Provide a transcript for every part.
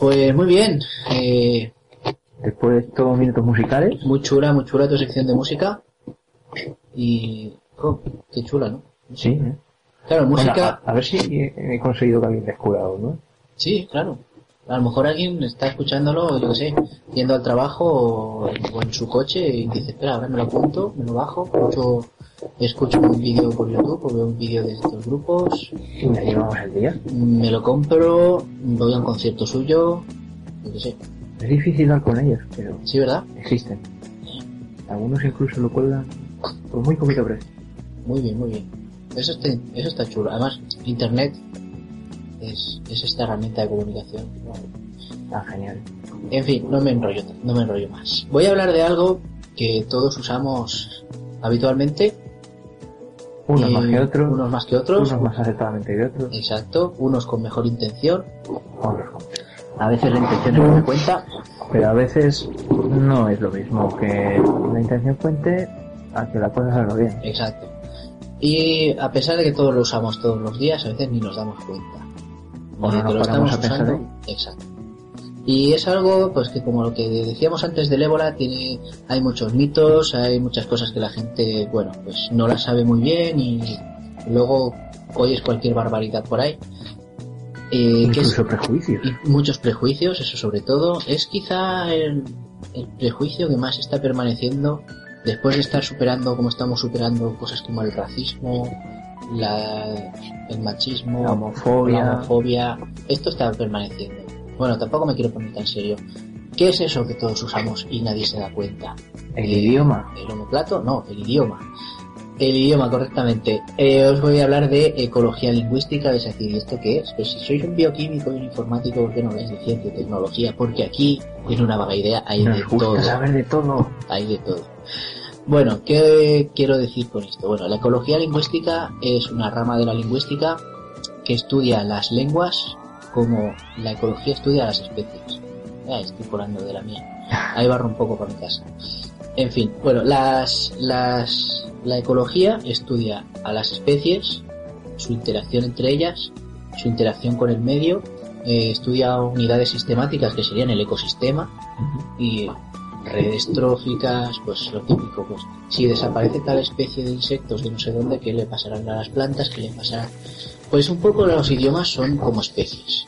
Pues muy bien. Después de estos minutos musicales. Muy chula tu sección de música. Y... Oh, qué chula, ¿no? Sí, Claro, música... Bueno, a ver si he conseguido que alguien descubra algo, ¿no? Sí, claro. A lo mejor alguien está escuchándolo, yo qué sé, yendo al trabajo o en su coche y dice, espera, ahora me lo apunto, me lo bajo, escucho un vídeo por YouTube o veo un vídeo de estos grupos. Y me llevamos el día. Me lo compro, voy a un concierto suyo, yo qué sé. Es difícil dar con ellos, pero... Sí, ¿verdad? Existen. Algunos incluso lo cuelgan por muy poquito precio. Muy bien, muy bien. Eso está chulo. Además, Internet es esta herramienta de comunicación. Tan genial. En fin, no me enrollo más. Voy a hablar de algo que todos usamos habitualmente. Unos más que otros. Unos más que otros. Unos más acertadamente que otros. Exacto. Unos con mejor intención. Otros con... A veces la intención es lo que cuenta. Pero a veces no es lo mismo que la intención cuente a que la cosa salga bien. Exacto. Y a pesar de que todos lo usamos todos los días, a veces ni nos damos cuenta. O no nos paramos a pensar en ello. Exacto. Y es algo, pues que como lo que decíamos antes del ébola, hay muchos mitos, hay muchas cosas que la gente, bueno, pues no las sabe muy bien y luego oyes cualquier barbaridad por ahí. Incluso prejuicios. Y muchos prejuicios, eso sobre todo. Es quizá el prejuicio que más está permaneciendo después de estar superando, como estamos superando cosas como el racismo, el machismo, la homofobia. Esto está permaneciendo. Bueno, tampoco me quiero poner tan serio. ¿Qué es eso que todos usamos y nadie se da cuenta? ¿El idioma? ¿El omoplato? No, el idioma. El idioma, correctamente. Os voy a hablar de ecología lingüística, es decir, ¿y esto qué es? Pues si sois un bioquímico y un informático, ¿por qué no habláis de ciencia y tecnología? Porque aquí, en Una Vaga Idea, hay de todo. Saber de todo. Hay de todo. Bueno, ¿qué quiero decir con esto? Bueno, la ecología lingüística es una rama de la lingüística que estudia las lenguas como la ecología estudia las especies. Estoy colando de la mía. Ahí barro un poco por mi casa. En fin, bueno, la ecología estudia a las especies, su interacción entre ellas, su interacción con el medio, estudia unidades sistemáticas que serían el ecosistema y redes tróficas, pues lo típico, pues si desaparece tal especie de insectos de no sé dónde, ¿qué le pasarán a las plantas? ¿Qué le pasará? Pues un poco los idiomas son como especies.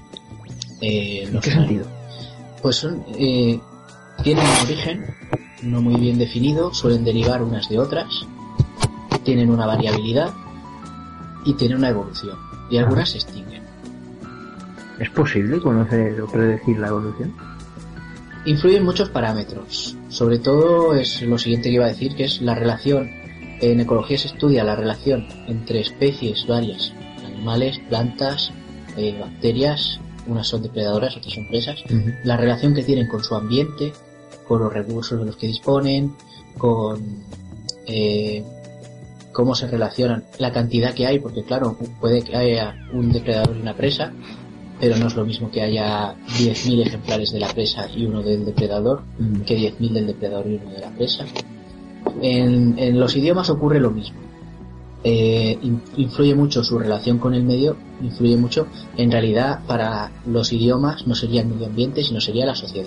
¿En qué sentido? Pues son, tienen un origen no muy bien definido, suelen derivar unas de otras, tienen una variabilidad y tienen una evolución, y algunas se extinguen. ¿Es posible conocer o predecir la evolución? Influyen muchos parámetros, sobre todo es lo siguiente que iba a decir, que es la relación. En ecología se estudia la relación entre especies varias, animales, plantas, bacterias, unas son depredadoras, otras son presas, la relación que tienen con su ambiente, con los recursos de los que disponen, con cómo se relacionan, la cantidad que hay, porque claro, puede que haya un depredador y una presa, pero no es lo mismo que haya 10.000 ejemplares de la presa y uno del depredador, que 10.000 del depredador y uno de la presa. En los idiomas ocurre lo mismo. Influye mucho su relación con el medio, influye mucho. En realidad, para los idiomas no sería el medio ambiente, sino sería la sociedad.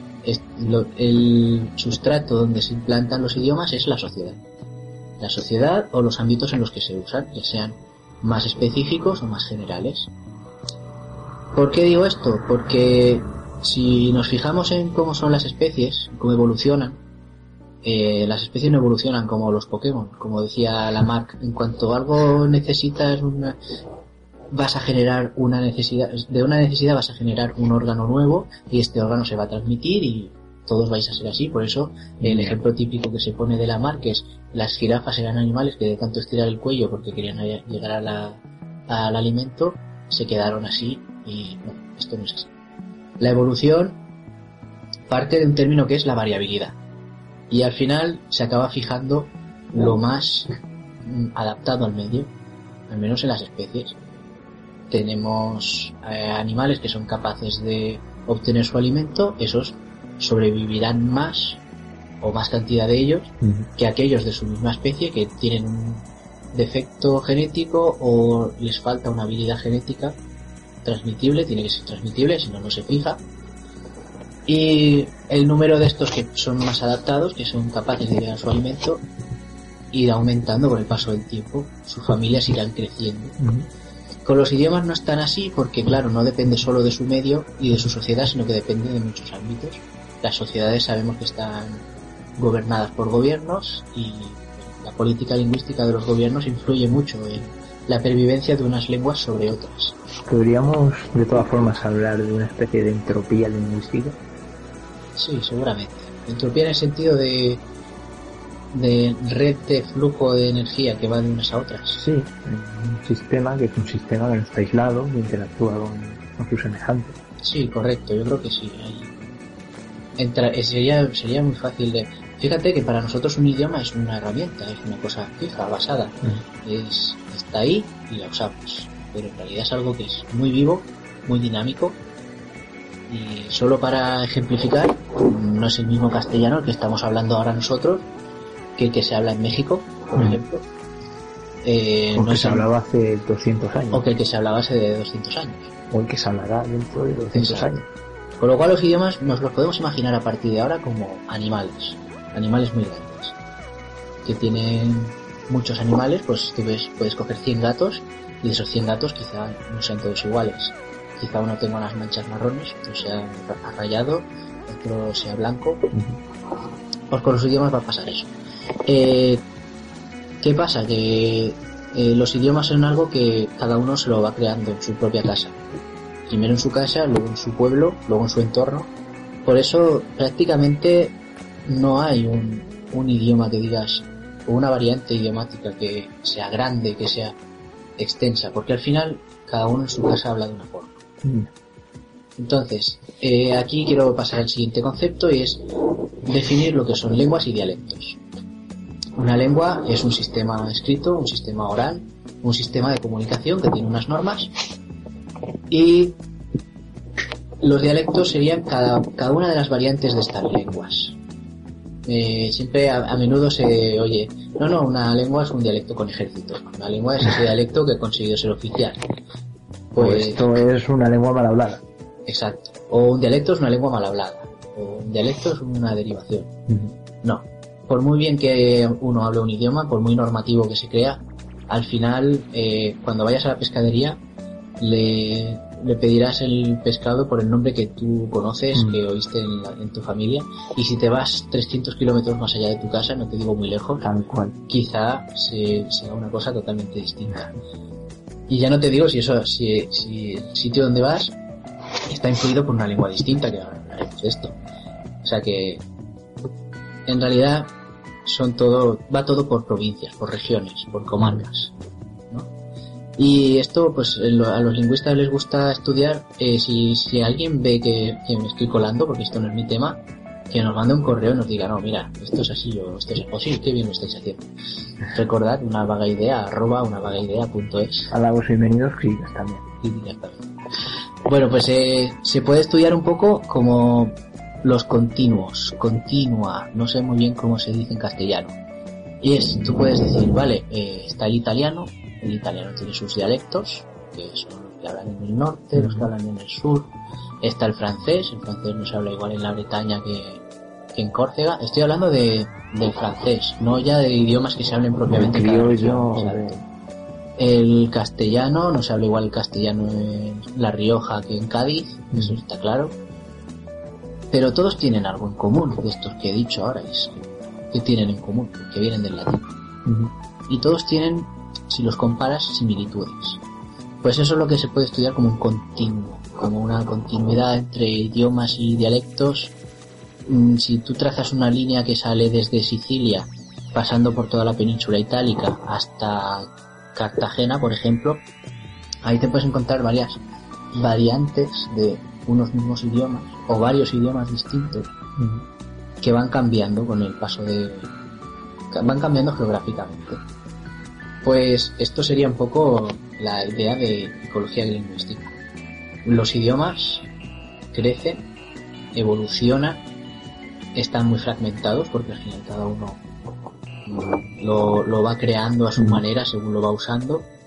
El sustrato donde se implantan los idiomas es la sociedad. La sociedad o los ámbitos en los que se usan, ya sean más específicos o más generales. ¿Por qué digo esto? Porque si nos fijamos en cómo son las especies, cómo evolucionan, las especies no evolucionan como los Pokémon, como decía Lamarck. En cuanto algo necesitas vas a generar una necesidad, de una necesidad vas a generar un órgano nuevo y este órgano se va a transmitir y todos vais a ser así. Por eso el ejemplo típico que se pone de Lamarck es las jirafas eran animales que de tanto estirar el cuello porque querían llegar al alimento se quedaron así y no, esto no es así. La evolución parte de un término que es la variabilidad y al final se acaba fijando lo más adaptado al medio, al menos en las especies. Tenemos animales que son capaces de obtener su alimento, esos sobrevivirán más o más cantidad de ellos que aquellos de su misma especie que tienen un defecto genético o les falta una habilidad genética transmitible, tiene que ser transmitible, si no, no se fija. Y el número de estos que son más adaptados, que son capaces de llegar a su alimento, irá aumentando con el paso del tiempo. Sus familias irán creciendo. Con los idiomas no es tan así porque, claro, no depende solo de su medio y de su sociedad, sino que depende de muchos ámbitos. Las sociedades sabemos que están gobernadas por gobiernos y la política lingüística de los gobiernos influye mucho en la pervivencia de unas lenguas sobre otras. ¿Podríamos, de todas formas, hablar de una especie de entropía lingüística? Sí, seguramente. Entropía en el sentido de red de flujo de energía que va de unas a otras. Sí, un sistema que es un sistema que no está aislado y interactúa con sus semejantes. Sí, correcto, yo creo que sí. Sería muy fácil de... Fíjate que para nosotros un idioma es una herramienta, es una cosa fija, basada. Está ahí y la usamos. Pero en realidad es algo que es muy vivo, muy dinámico. Y solo para ejemplificar, no es el mismo castellano el que estamos hablando ahora nosotros que el que se habla en México, por ejemplo. O que se hablaba hace 200 años. O que el que se hablaba hace 200 años. O el que se hablará dentro de 200 Exacto. años. Con lo cual los idiomas nos los podemos imaginar a partir de ahora como animales muy grandes, que tienen muchos animales. Pues tú puedes coger 100 gatos y de esos 100 gatos quizá no sean todos iguales. Quizá uno tenga unas manchas marrones, otro sea rayado, otro sea blanco. Pues con los idiomas va a pasar eso. ¿Qué pasa? Que los idiomas son algo que cada uno se lo va creando en su propia casa. Primero en su casa, luego en su pueblo, luego en su entorno. Por eso prácticamente no hay un idioma que digas, o una variante idiomática que sea grande, que sea extensa, porque al final cada uno en su casa habla de una forma. Entonces, aquí quiero pasar al siguiente concepto y es definir lo que son lenguas y dialectos. Una lengua es un sistema escrito, un sistema oral, un sistema de comunicación que tiene unas normas, y los dialectos serían cada una de las variantes de estas lenguas. Siempre a menudo se oye, no, una lengua es un dialecto con ejército, una lengua es ese dialecto que ha conseguido ser oficial. Pues esto es una lengua mal hablada. Exacto. O un dialecto es una lengua mal hablada, o un dialecto es una derivación. No. Por muy bien que uno hable un idioma, por muy normativo que se crea, al final, cuando vayas a la pescadería, le pedirás el pescado por el nombre que tú conoces, que oíste en tu familia, y si te vas 300 kilómetros más allá de tu casa, no te digo muy lejos, tal cual, quizá sea una cosa totalmente distinta. Y ya no te digo si el sitio donde vas está influido por una lengua distinta, que ahora hablaremos de esto. O sea que en realidad va todo por provincias, por regiones, por comarcas, ¿no? Y esto pues a los lingüistas les gusta estudiar. Si alguien ve que me estoy colando, porque esto no es mi tema, que nos mande un correo y nos diga, no, mira, esto es así, esto es así, qué bien lo estáis haciendo. Recordad, unavagaidea@unavagaidea.es. Halagos y bienvenidos, críticas también. Bueno, pues se puede estudiar un poco como los continuos, continua, no sé muy bien cómo se dice en castellano. Y tú puedes decir, vale, está el italiano tiene sus dialectos, que son los que hablan en el norte, los que hablan en el sur. Está el francés no se habla igual en la Bretaña que en Córcega. Estoy hablando del francés, no ya de idiomas que se hablen propiamente en cada región. El castellano, no se habla igual el castellano en La Rioja que en Cádiz, eso está claro. Pero todos tienen algo en común, de estos que he dicho ahora, que tienen en común, que vienen del latín. Y todos tienen, si los comparas, similitudes. Pues eso es lo que se puede estudiar como un continuo, como una continuidad entre idiomas y dialectos. Si tú trazas una línea que sale desde Sicilia, pasando por toda la península itálica hasta Cartagena, por ejemplo, ahí te puedes encontrar varias variantes de unos mismos idiomas o varios idiomas distintos que van cambiando con el paso van cambiando geográficamente. Pues esto sería un poco la idea de ecología lingüística. Los idiomas crecen, evolucionan, están muy fragmentados porque al final cada uno lo va creando a su manera según lo va usando.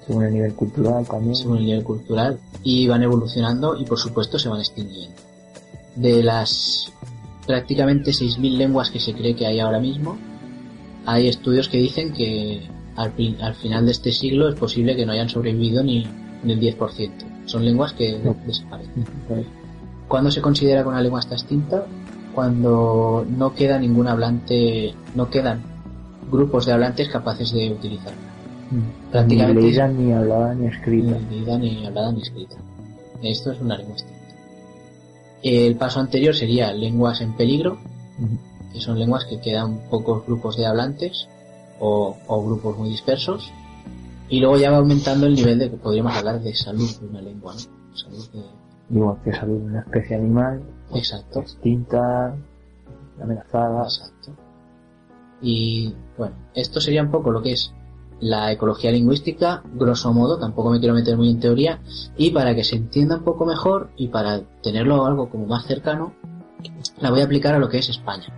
Según el nivel cultural también. Según el nivel cultural. Y van evolucionando y por supuesto se van extinguiendo. De las prácticamente 6.000 lenguas que se cree que hay ahora mismo, hay estudios que dicen que al final de este siglo es posible que no hayan sobrevivido ni el 10%. Son lenguas que desaparecen. ¿Cuándo se considera que una lengua está extinta? Cuando no queda ningún hablante, no quedan grupos de hablantes capaces de utilizarla. Prácticamente ni leída, ni hablada, ni escrita. Ni leída, ni hablada, ni escrita. Esto es una lengua extinta. El paso anterior sería lenguas en peligro, que son lenguas que quedan pocos grupos de hablantes o grupos muy dispersos, y luego ya va aumentando el nivel de que podríamos hablar de salud de una lengua, ¿no? Salud de... Igual que salud de una especie animal. Exacto. Extinta, amenazada. Exacto. Y bueno, esto sería un poco lo que es la ecología lingüística, grosso modo, tampoco me quiero meter muy en teoría, y para que se entienda un poco mejor y para tenerlo algo como más cercano, la voy a aplicar a lo que es España.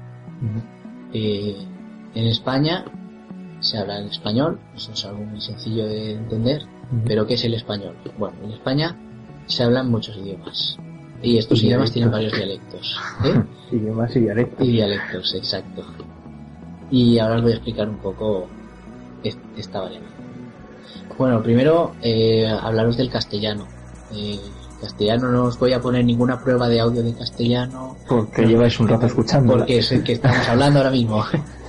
En España se habla el español, eso es algo muy sencillo de entender, pero ¿qué es el español? Bueno, en España se hablan muchos idiomas, y estos idiomas tienen varios dialectos. Idiomas y dialectos. Y dialectos, exacto. Y ahora os voy a explicar un poco esta variante. Bueno, primero hablaros del castellano. Castellano no os voy a poner ninguna prueba de audio de castellano. Porque lleváis un rato escuchando. Porque es el que estamos hablando ahora mismo.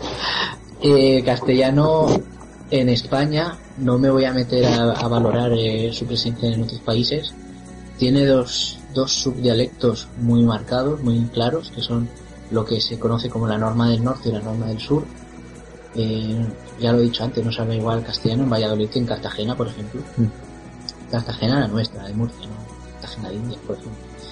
Castellano en España, no me voy a meter a valorar su presencia en otros países. Tiene dos subdialectos muy marcados, muy claros, que son lo que se conoce como la norma del norte y la norma del sur. Ya lo he dicho antes, no se habla igual castellano en Valladolid que en Cartagena, por ejemplo. Cartagena la nuestra, la de Murcia, ¿no? Cartagena de Indias, por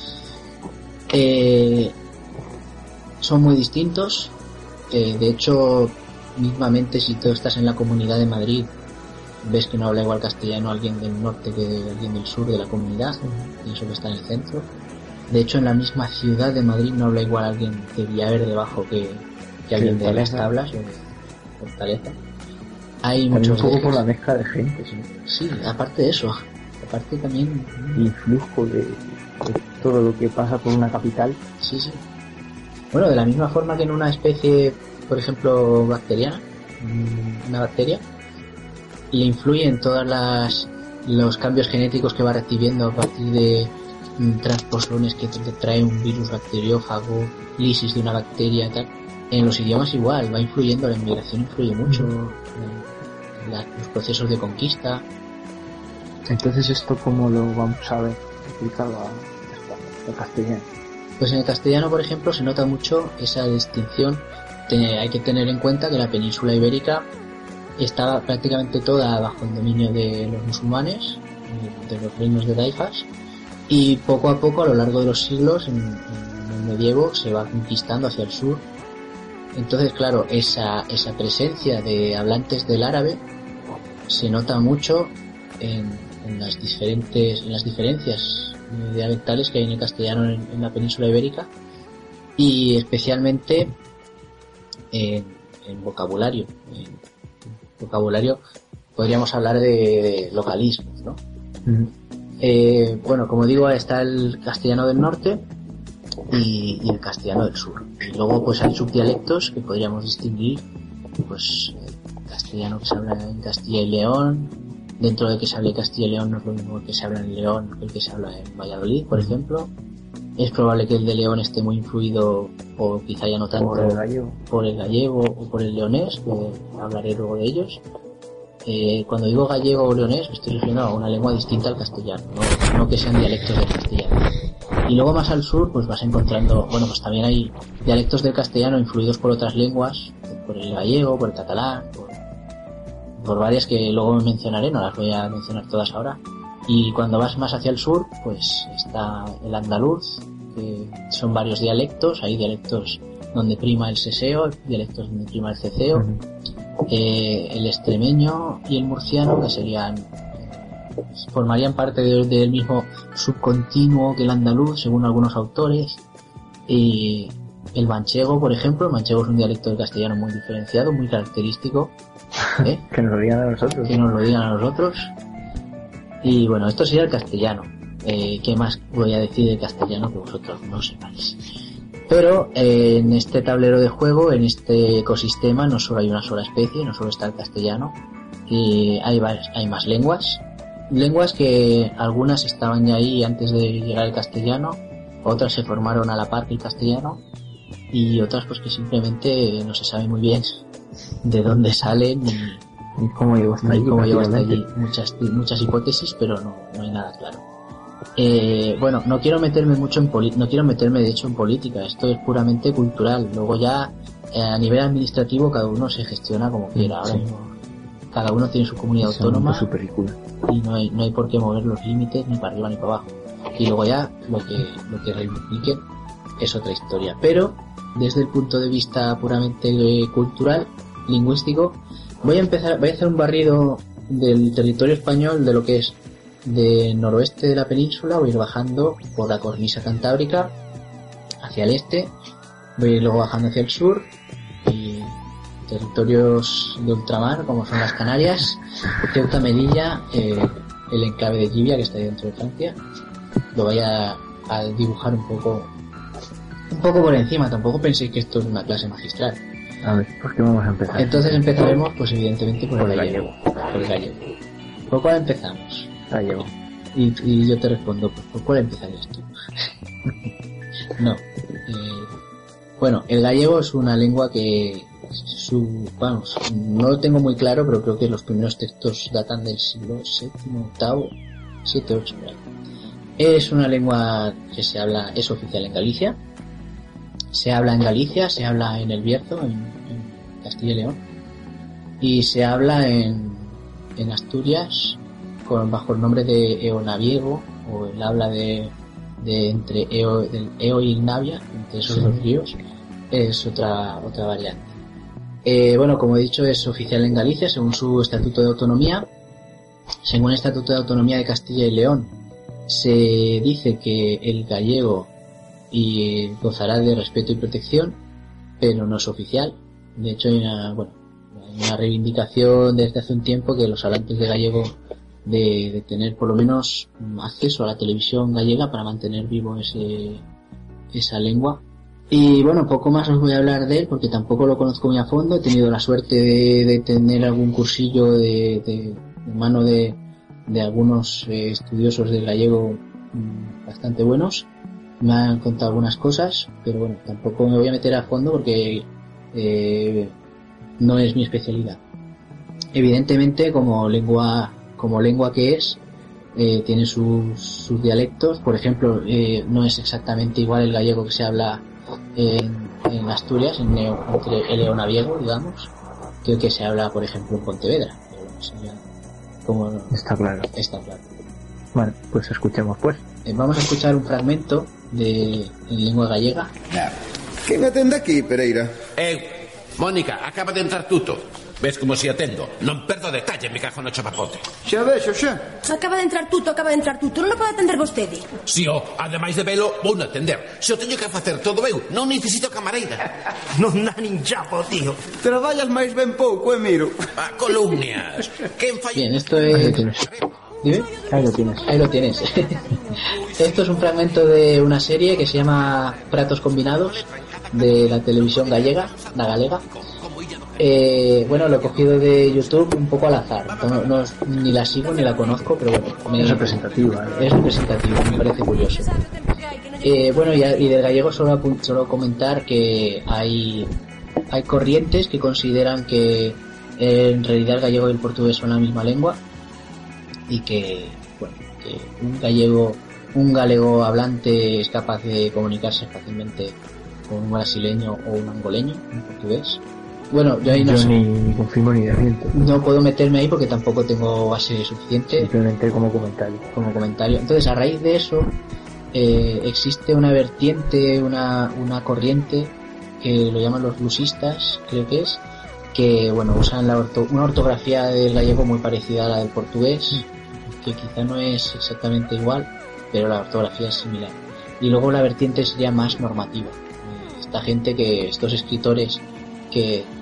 ejemplo. Son muy distintos. De hecho, mismamente, si tú estás en la Comunidad de Madrid, ves que no habla igual castellano alguien del norte que alguien del sur de la comunidad, y eso que está en el centro. De hecho, en la misma ciudad de Madrid no habla igual alguien de Villaverde Bajo que alguien de Las Tablas o de Fortaleza. Hay también muchos un poco por la mezcla de gente, sí, aparte de eso, aparte también el influjo de todo lo que pasa por una capital. Sí. Bueno, de la misma forma que en una especie, por ejemplo, bacteriana, una bacteria, le influyen todos los cambios genéticos que va recibiendo a partir de transposones que trae un virus bacteriófago, lisis de una bacteria y tal. En los idiomas igual, va influyendo, la inmigración influye mucho, los procesos de conquista. Entonces, ¿esto cómo lo vamos a ver aplicado al castellano? Pues en el castellano, por ejemplo, se nota mucho esa distinción. Hay que tener en cuenta que la península ibérica estaba prácticamente toda bajo el dominio de los musulmanes, de los reinos de taifas, y poco a poco, a lo largo de los siglos, en el medievo, se va conquistando hacia el sur. Entonces, claro, esa presencia de hablantes del árabe se nota mucho en las diferencias dialectales que hay en el castellano en la península ibérica, y especialmente en vocabulario. En vocabulario podríamos hablar de localismos, ¿no? Bueno, como digo, está el castellano del norte y el castellano del sur. Y luego pues hay subdialectos que podríamos distinguir, pues el castellano que se habla en Castilla y León. Dentro de que se hable Castilla y León no es lo mismo que se habla en León que el que se habla en Valladolid, por ejemplo. Es probable que el de León esté muy influido, o quizá ya no tanto, por el gallego o por el leonés, que hablaré luego de ellos. Cuando digo gallego o leonés, me estoy refiriendo a una lengua distinta al castellano, no que sean dialectos del castellano. Y luego más al sur, pues vas encontrando, bueno, pues también hay dialectos del castellano influidos por otras lenguas, por el gallego, por el catalán, por varias que luego mencionaré, no las voy a mencionar todas ahora. Y cuando vas más hacia el sur, pues está el andaluz, que son varios dialectos. Hay dialectos donde prima el seseo, dialectos donde prima el ceceo, el extremeño y el murciano, que formarían parte del mismo subcontinuo que el andaluz, según algunos autores. Y el manchego, por ejemplo, el manchego es un dialecto del castellano muy diferenciado, muy característico. Que nos lo digan a nosotros. Que nos lo digan a nosotros. Y bueno, esto sería el castellano. ¿Qué más voy a decir del castellano que vosotros no sepáis? Pero en este tablero de juego, en este ecosistema, no solo hay una sola especie, no solo está el castellano, y hay más lenguas. Lenguas que algunas estaban ya ahí antes de llegar el castellano, otras se formaron a la par que el castellano, y otras pues que simplemente no se sabe muy bien de dónde salen ¿Y cómo llegó hasta allí? Muchas hipótesis, pero no hay nada claro. Bueno, no quiero meterme mucho no quiero meterme de hecho en política, esto es puramente cultural. Luego ya a nivel administrativo cada uno se gestiona como quiera. Ahora mismo cada uno tiene su comunidad autónoma su película. y no hay por qué mover los límites ni para arriba ni para abajo. Y luego ya lo que reivindiquen es otra historia. Pero desde el punto de vista puramente cultural, lingüístico, voy a hacer un barrido del territorio español, de lo que es de noroeste de la península. Voy a ir bajando por la cornisa cantábrica hacia el este, voy a ir luego bajando hacia el sur y territorios de ultramar como son las Canarias, Ceuta, Melilla, el enclave de Llivia que está dentro de Francia. Lo voy a dibujar un poco por encima, tampoco penséis que esto es una clase magistral. A ver, ¿por qué vamos a empezar? Entonces empezaremos pues evidentemente por el gallego. ¿Por cuál empezamos? Gallego. Y yo te respondo, pues ¿por cuál empezarías tú? No. Bueno, el gallego es una lengua que no lo tengo muy claro, pero creo que los primeros textos datan del siglo VII, VIII, 7, 8. Es una lengua que es oficial en Galicia. Se habla en Galicia, se habla en El Bierzo, en Castilla y León, y se habla en Asturias bajo el nombre de eonaviego, o el habla del Eo y el Navia, entre esos dos ríos, es otra variante. Bueno, como he dicho, es oficial en Galicia según su Estatuto de Autonomía. Según el Estatuto de Autonomía de Castilla y León, se dice que el gallego gozará de respeto y protección, pero no es oficial. De hecho hay una reivindicación desde hace un tiempo que los hablantes de gallego de tener por lo menos acceso a la televisión gallega para mantener vivo esa lengua. Y bueno, poco más os voy a hablar de él porque tampoco lo conozco muy a fondo. He tenido la suerte de tener algún cursillo de mano de algunos estudiosos del gallego bastante buenos. Me han contado algunas cosas, pero bueno, tampoco me voy a meter a fondo porque no es mi especialidad. Evidentemente, como lengua que es, tiene sus dialectos. Por ejemplo, no es exactamente igual el gallego que se habla en Asturias, entre el eonaviego, digamos, que el que se habla, por ejemplo, en Pontevedra. Está claro. Está claro. Bueno, pues escuchemos pues. Vamos a escuchar un fragmento en lengua gallega. Quen atende aquí, Pereira? Mónica, acaba de entrar Tuto. Ves como si atendo. Non perdo detalle, me cajo no chapapote. Xa vexo, xa. Acaba de entrar Tuto. Non o pode atender vostede. Si ademais de velo, vou non atender. Se o teño que facer todo eu, non necesito camareira. Non dá nin chapo, tío. Traballas máis ben pouco, miro. Columnias. Quen fai... Bien, esto es... ¿Dime? Ahí lo tienes. Esto es un fragmento de una serie que se llama Pratos Combinados, de la televisión gallega, la galega. Bueno, lo he cogido de YouTube un poco al azar. Ni la sigo ni la conozco, pero bueno, es representativa. Es representativa, me parece curioso. Bueno, y del gallego solo comentar que hay corrientes que consideran que en realidad el gallego y el portugués son la misma lengua y que un galego hablante es capaz de comunicarse fácilmente con un brasileño o un angoleño, un portugués. Bueno, yo ahí no sé. Ni confirmo ni desmiento. No puedo meterme ahí porque tampoco tengo base suficiente. Simplemente como comentario. Entonces, a raíz de eso, existe una vertiente, una corriente que lo llaman los bluesistas, creo que bueno, usan una ortografía del gallego muy parecida a la del portugués, que quizá no es exactamente igual, pero la ortografía es similar. Y luego la vertiente sería más normativa. Estos escritores que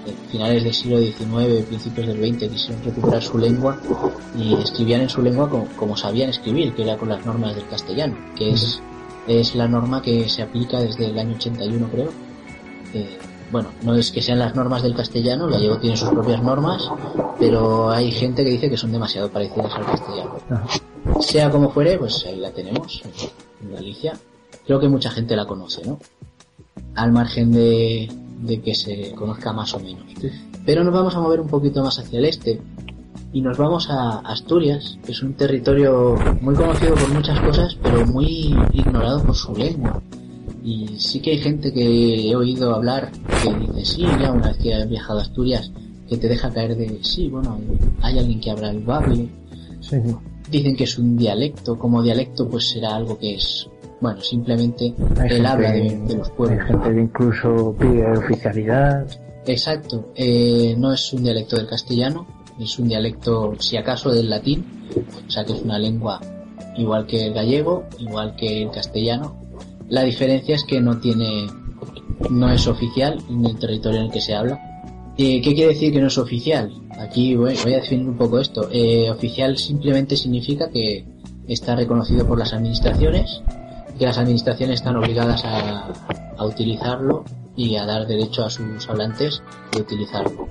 finales del siglo XIX, principios del XX, quisieron recuperar su lengua y escribían en su lengua como sabían escribir, que era con las normas del castellano, que es la norma que se aplica desde el año 81, creo. Bueno, no es que sean las normas del castellano, el gallego tiene sus propias normas, pero hay gente que dice que son demasiado parecidas al castellano. Sea como fuere, pues ahí la tenemos, en Galicia. Creo que mucha gente la conoce, ¿no? Al margen de que se conozca más o menos. Pero nos vamos a mover un poquito más hacia el este y nos vamos a Asturias, que es un territorio muy conocido por muchas cosas, pero muy ignorado por su lengua. Y sí que hay gente que he oído hablar que dice, sí, ya una vez que has viajado a Asturias, que te deja caer de, sí, bueno, hay alguien que habla el bable. Sí. Dicen que es un dialecto, como dialecto pues será algo que es, bueno, simplemente el habla de los pueblos. Hay gente que incluso pide oficialidad. Exacto, no es un dialecto del castellano, es un dialecto, si acaso, del latín, o sea que es una lengua igual que el gallego, igual que el castellano. La diferencia es que no es oficial en el territorio en el que se habla. ¿Qué quiere decir que no es oficial? Aquí voy a definir un poco esto. Oficial simplemente significa que está reconocido por las administraciones, que las administraciones están obligadas a utilizarlo y a dar derecho a sus hablantes de utilizarlo.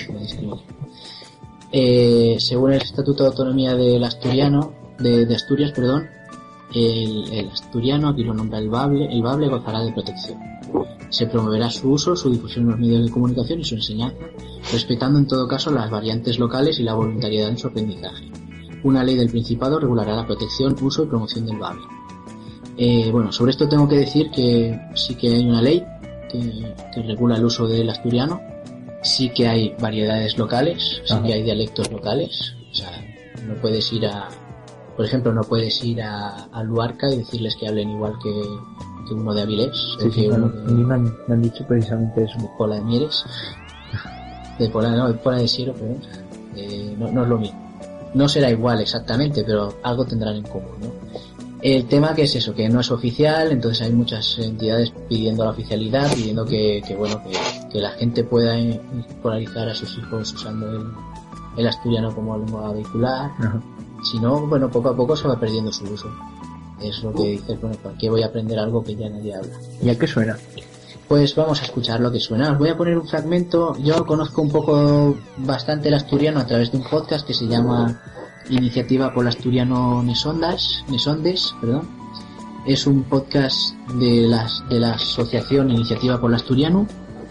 Según el Estatuto de Autonomía del Asturiano, de Asturias, perdón, el asturiano, aquí lo nombra el bable gozará de protección. Se promoverá su uso, su difusión en los medios de comunicación y su enseñanza, respetando en todo caso las variantes locales y la voluntariedad en su aprendizaje. Una ley del Principado regulará la protección, uso y promoción del bable. Bueno, sobre esto tengo que decir que sí que hay una ley que regula el uso del asturiano, sí que hay variedades locales, sí que hay dialectos locales, o sea, no puedes ir por ejemplo, no puedes ir a Luarca y decirles que hablen igual que uno de Avilés. Sí, me han dicho precisamente eso. De Pola de Mieres. De Pola de Siero, perdón. No es lo mismo. No será igual exactamente, pero algo tendrán en común, ¿no? El tema que es eso, que no es oficial, entonces hay muchas entidades pidiendo la oficialidad, pidiendo que la gente pueda escolarizar a sus hijos usando el asturiano como lengua vehicular. Ajá. Si no, bueno, poco a poco se va perdiendo su uso. Es lo que dices, bueno, ¿para qué voy a aprender algo que ya nadie habla? ¿Y a qué suena? Pues vamos a escuchar lo que suena. Os voy a poner un fragmento. Yo conozco bastante el asturiano a través de un podcast que se llama Iniciativa por el Asturiano Nesondes, perdón. Es un podcast de la asociación Iniciativa por el Asturiano.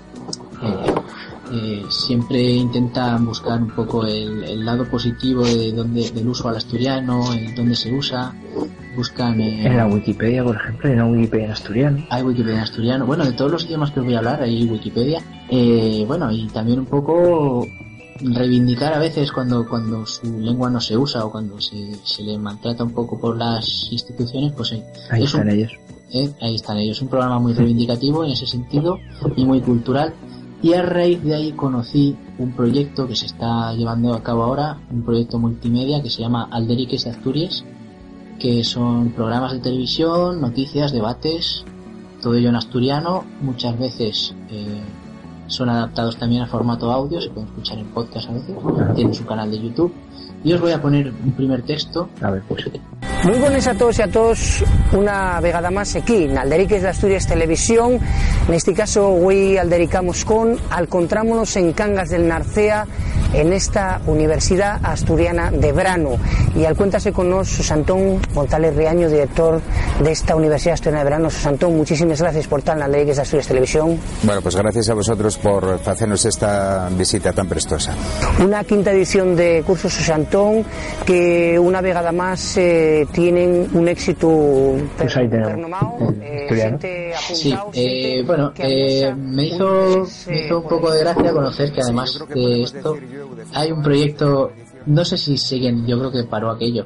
Siempre intentan buscar un poco el lado positivo del uso al asturiano, el dónde se usa, buscan... en la Wikipedia, por ejemplo, hay una Wikipedia en asturiano. Hay Wikipedia en asturiano, bueno, de todos los idiomas que os voy a hablar hay Wikipedia. Bueno, y también un poco reivindicar a veces cuando su lengua no se usa o cuando se le maltrata un poco por las instituciones, pues ahí están ellos. Ahí están ellos, un programa muy reivindicativo en ese sentido y muy cultural. Y a raíz de ahí conocí un proyecto que se está llevando a cabo ahora, un proyecto multimedia que se llama Alderiques de Asturias, que son programas de televisión, noticias, debates, todo ello en asturiano. Muchas veces son adaptados también a formato audio, se pueden escuchar en podcast a veces, tienen su canal de YouTube. Y os voy a poner un primer texto. A ver, pues. Muy buenas a todos y a todos, una vegada más aquí en Alderiques de Asturias Televisión. En este caso hoy aldericamos encontrámonos en Cangas del Narcea, en esta Universidad Asturiana de Brano. Y al cuéntase con nos Susantón González Riaño, director de esta Universidad Asturiana de Brano. Susantón, muchísimas gracias por estar en Alderiques de Asturias Televisión. Bueno, pues gracias a vosotros por hacernos esta visita tan prestosa. Una quinta edición de curso Susantón, que una vegada más tienen un éxito renomado. Sí, bueno, me hizo un poco de gracia conocer que además de esto hay un proyecto, no sé si siguen, yo creo que paró aquello,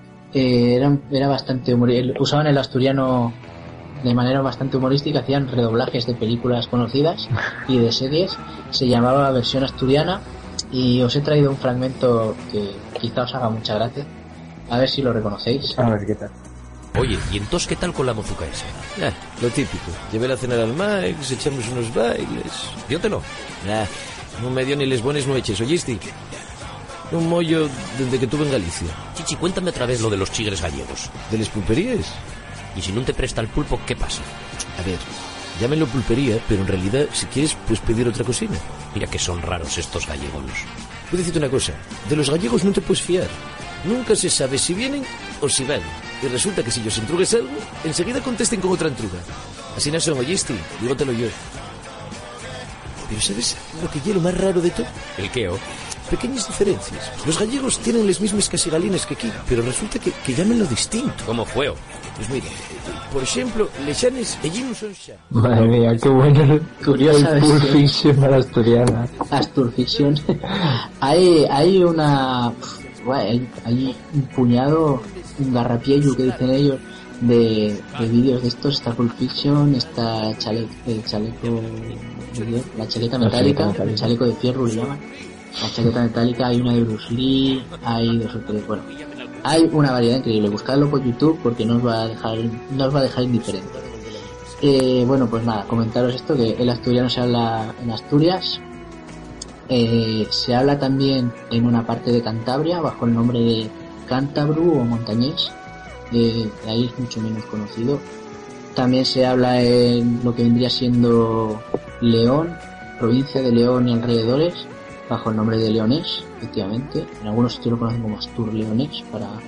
era bastante usaban el asturiano de manera bastante humorística, hacían redoblajes de películas conocidas y de series, se llamaba Versión Asturiana, y os he traído un fragmento que quizá os haga mucha gracia, a ver si lo reconocéis. A ver qué tal. Oye, ¿y entonces qué tal con la mozuca esa? Lo típico. Llevé a cenar al Max, echamos unos bailes. Diótelo. Non me dio ni les bones noches, oíste? Un mollo desde que tuve en Galicia. Chichi, cuéntame otra vez lo de los chigres gallegos. ¿De les pulperías? Y si non te presta el pulpo, ¿qué pasa? A ver, llámenlo pulpería, pero en realidad, si quieres, puedes pedir otra cocina. Mira que son raros estos gallegos. Voy a decirte una cosa. De los gallegos no te puedes fiar. Nunca se sabe si vienen o si van. Y resulta que si ellos entrugues algo, enseguida contesten con otra entruga. Así no son, oíste, dígotelo yo. Pero ¿sabes lo que es lo más raro de todo? ¿El qué, Pequeñas diferencias. Los gallegos tienen las mismas casigalines que aquí, pero resulta que llaman lo distinto. ¿Cómo fue? Pues mira, por ejemplo, lechanes, allí no son xa. Madre mía, qué bueno. Curiosa el Pulp Fiction a la asturiana. Asturfiction. hay una... Bueno, hay un puñado, un garrapiello que dicen ellos, de vídeos de estos. Está Pulp Fiction, está la chaqueta metálica, el chaleco de fierro le llaman. La chaqueta metálica, hay una de Bruce Lee, hay dos o tres, bueno, hay una variedad increíble. Buscadlo por YouTube porque no os va a dejar indiferente. Bueno, pues nada, comentaros esto, que el asturiano se habla en Asturias, se habla también en una parte de Cantabria bajo el nombre de cántabru o montañés, ahí es mucho menos conocido. También se habla en lo que vendría siendo León, provincia de León y alrededores, bajo el nombre de leonés, efectivamente. En algunos sitios lo conocen como astur-leonés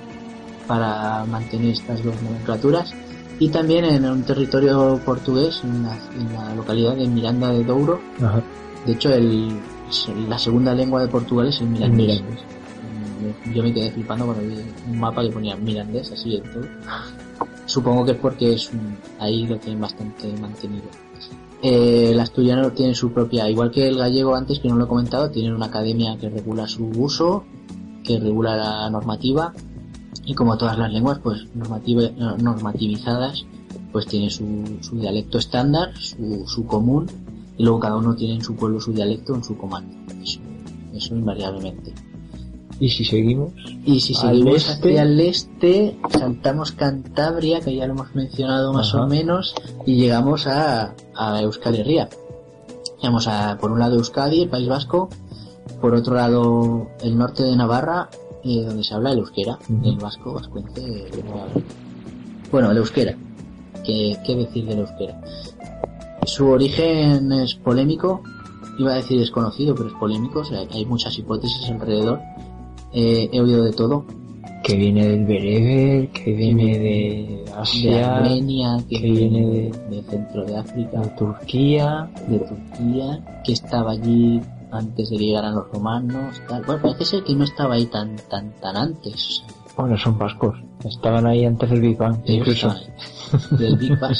para mantener estas dos nomenclaturas. Y también en un territorio portugués, en la localidad de Miranda de Douro. Ajá. De hecho, la segunda lengua de Portugal es el mirandés. Yo me quedé flipando cuando vi un mapa que ponía mirandés, así de todo. Supongo que es porque ahí lo tienen bastante mantenido. El asturiano tiene su propia, igual que el gallego antes, que no lo he comentado, tiene una academia que regula su uso, que regula la normativa, y como todas las lenguas, pues normativizadas, pues tiene su dialecto estándar, su común, y luego cada uno tiene en su pueblo su dialecto en su comando. Eso invariablemente. ¿Y si seguimos? Hacia el este, saltamos Cantabria, que ya lo hemos mencionado más o menos, y llegamos a Euskal Herria. Llegamos por un lado Euskadi, el País Vasco, por otro lado el norte de Navarra, donde se habla el euskera, el vasco, vascuence, bueno, el euskera. ¿Qué decir del euskera? Su origen es polémico, iba a decir desconocido, pero es polémico, o sea, hay muchas hipótesis alrededor. He oído de todo. Que viene del bereber, que viene de Asia, de Armenia, que viene de centro de África, de Turquía, que estaba allí antes de que llegaran los romanos, tal. Bueno, parece ser que no estaba ahí tan antes. Bueno, son vascos, estaban ahí antes del Big Bang, incluso del Big Bang.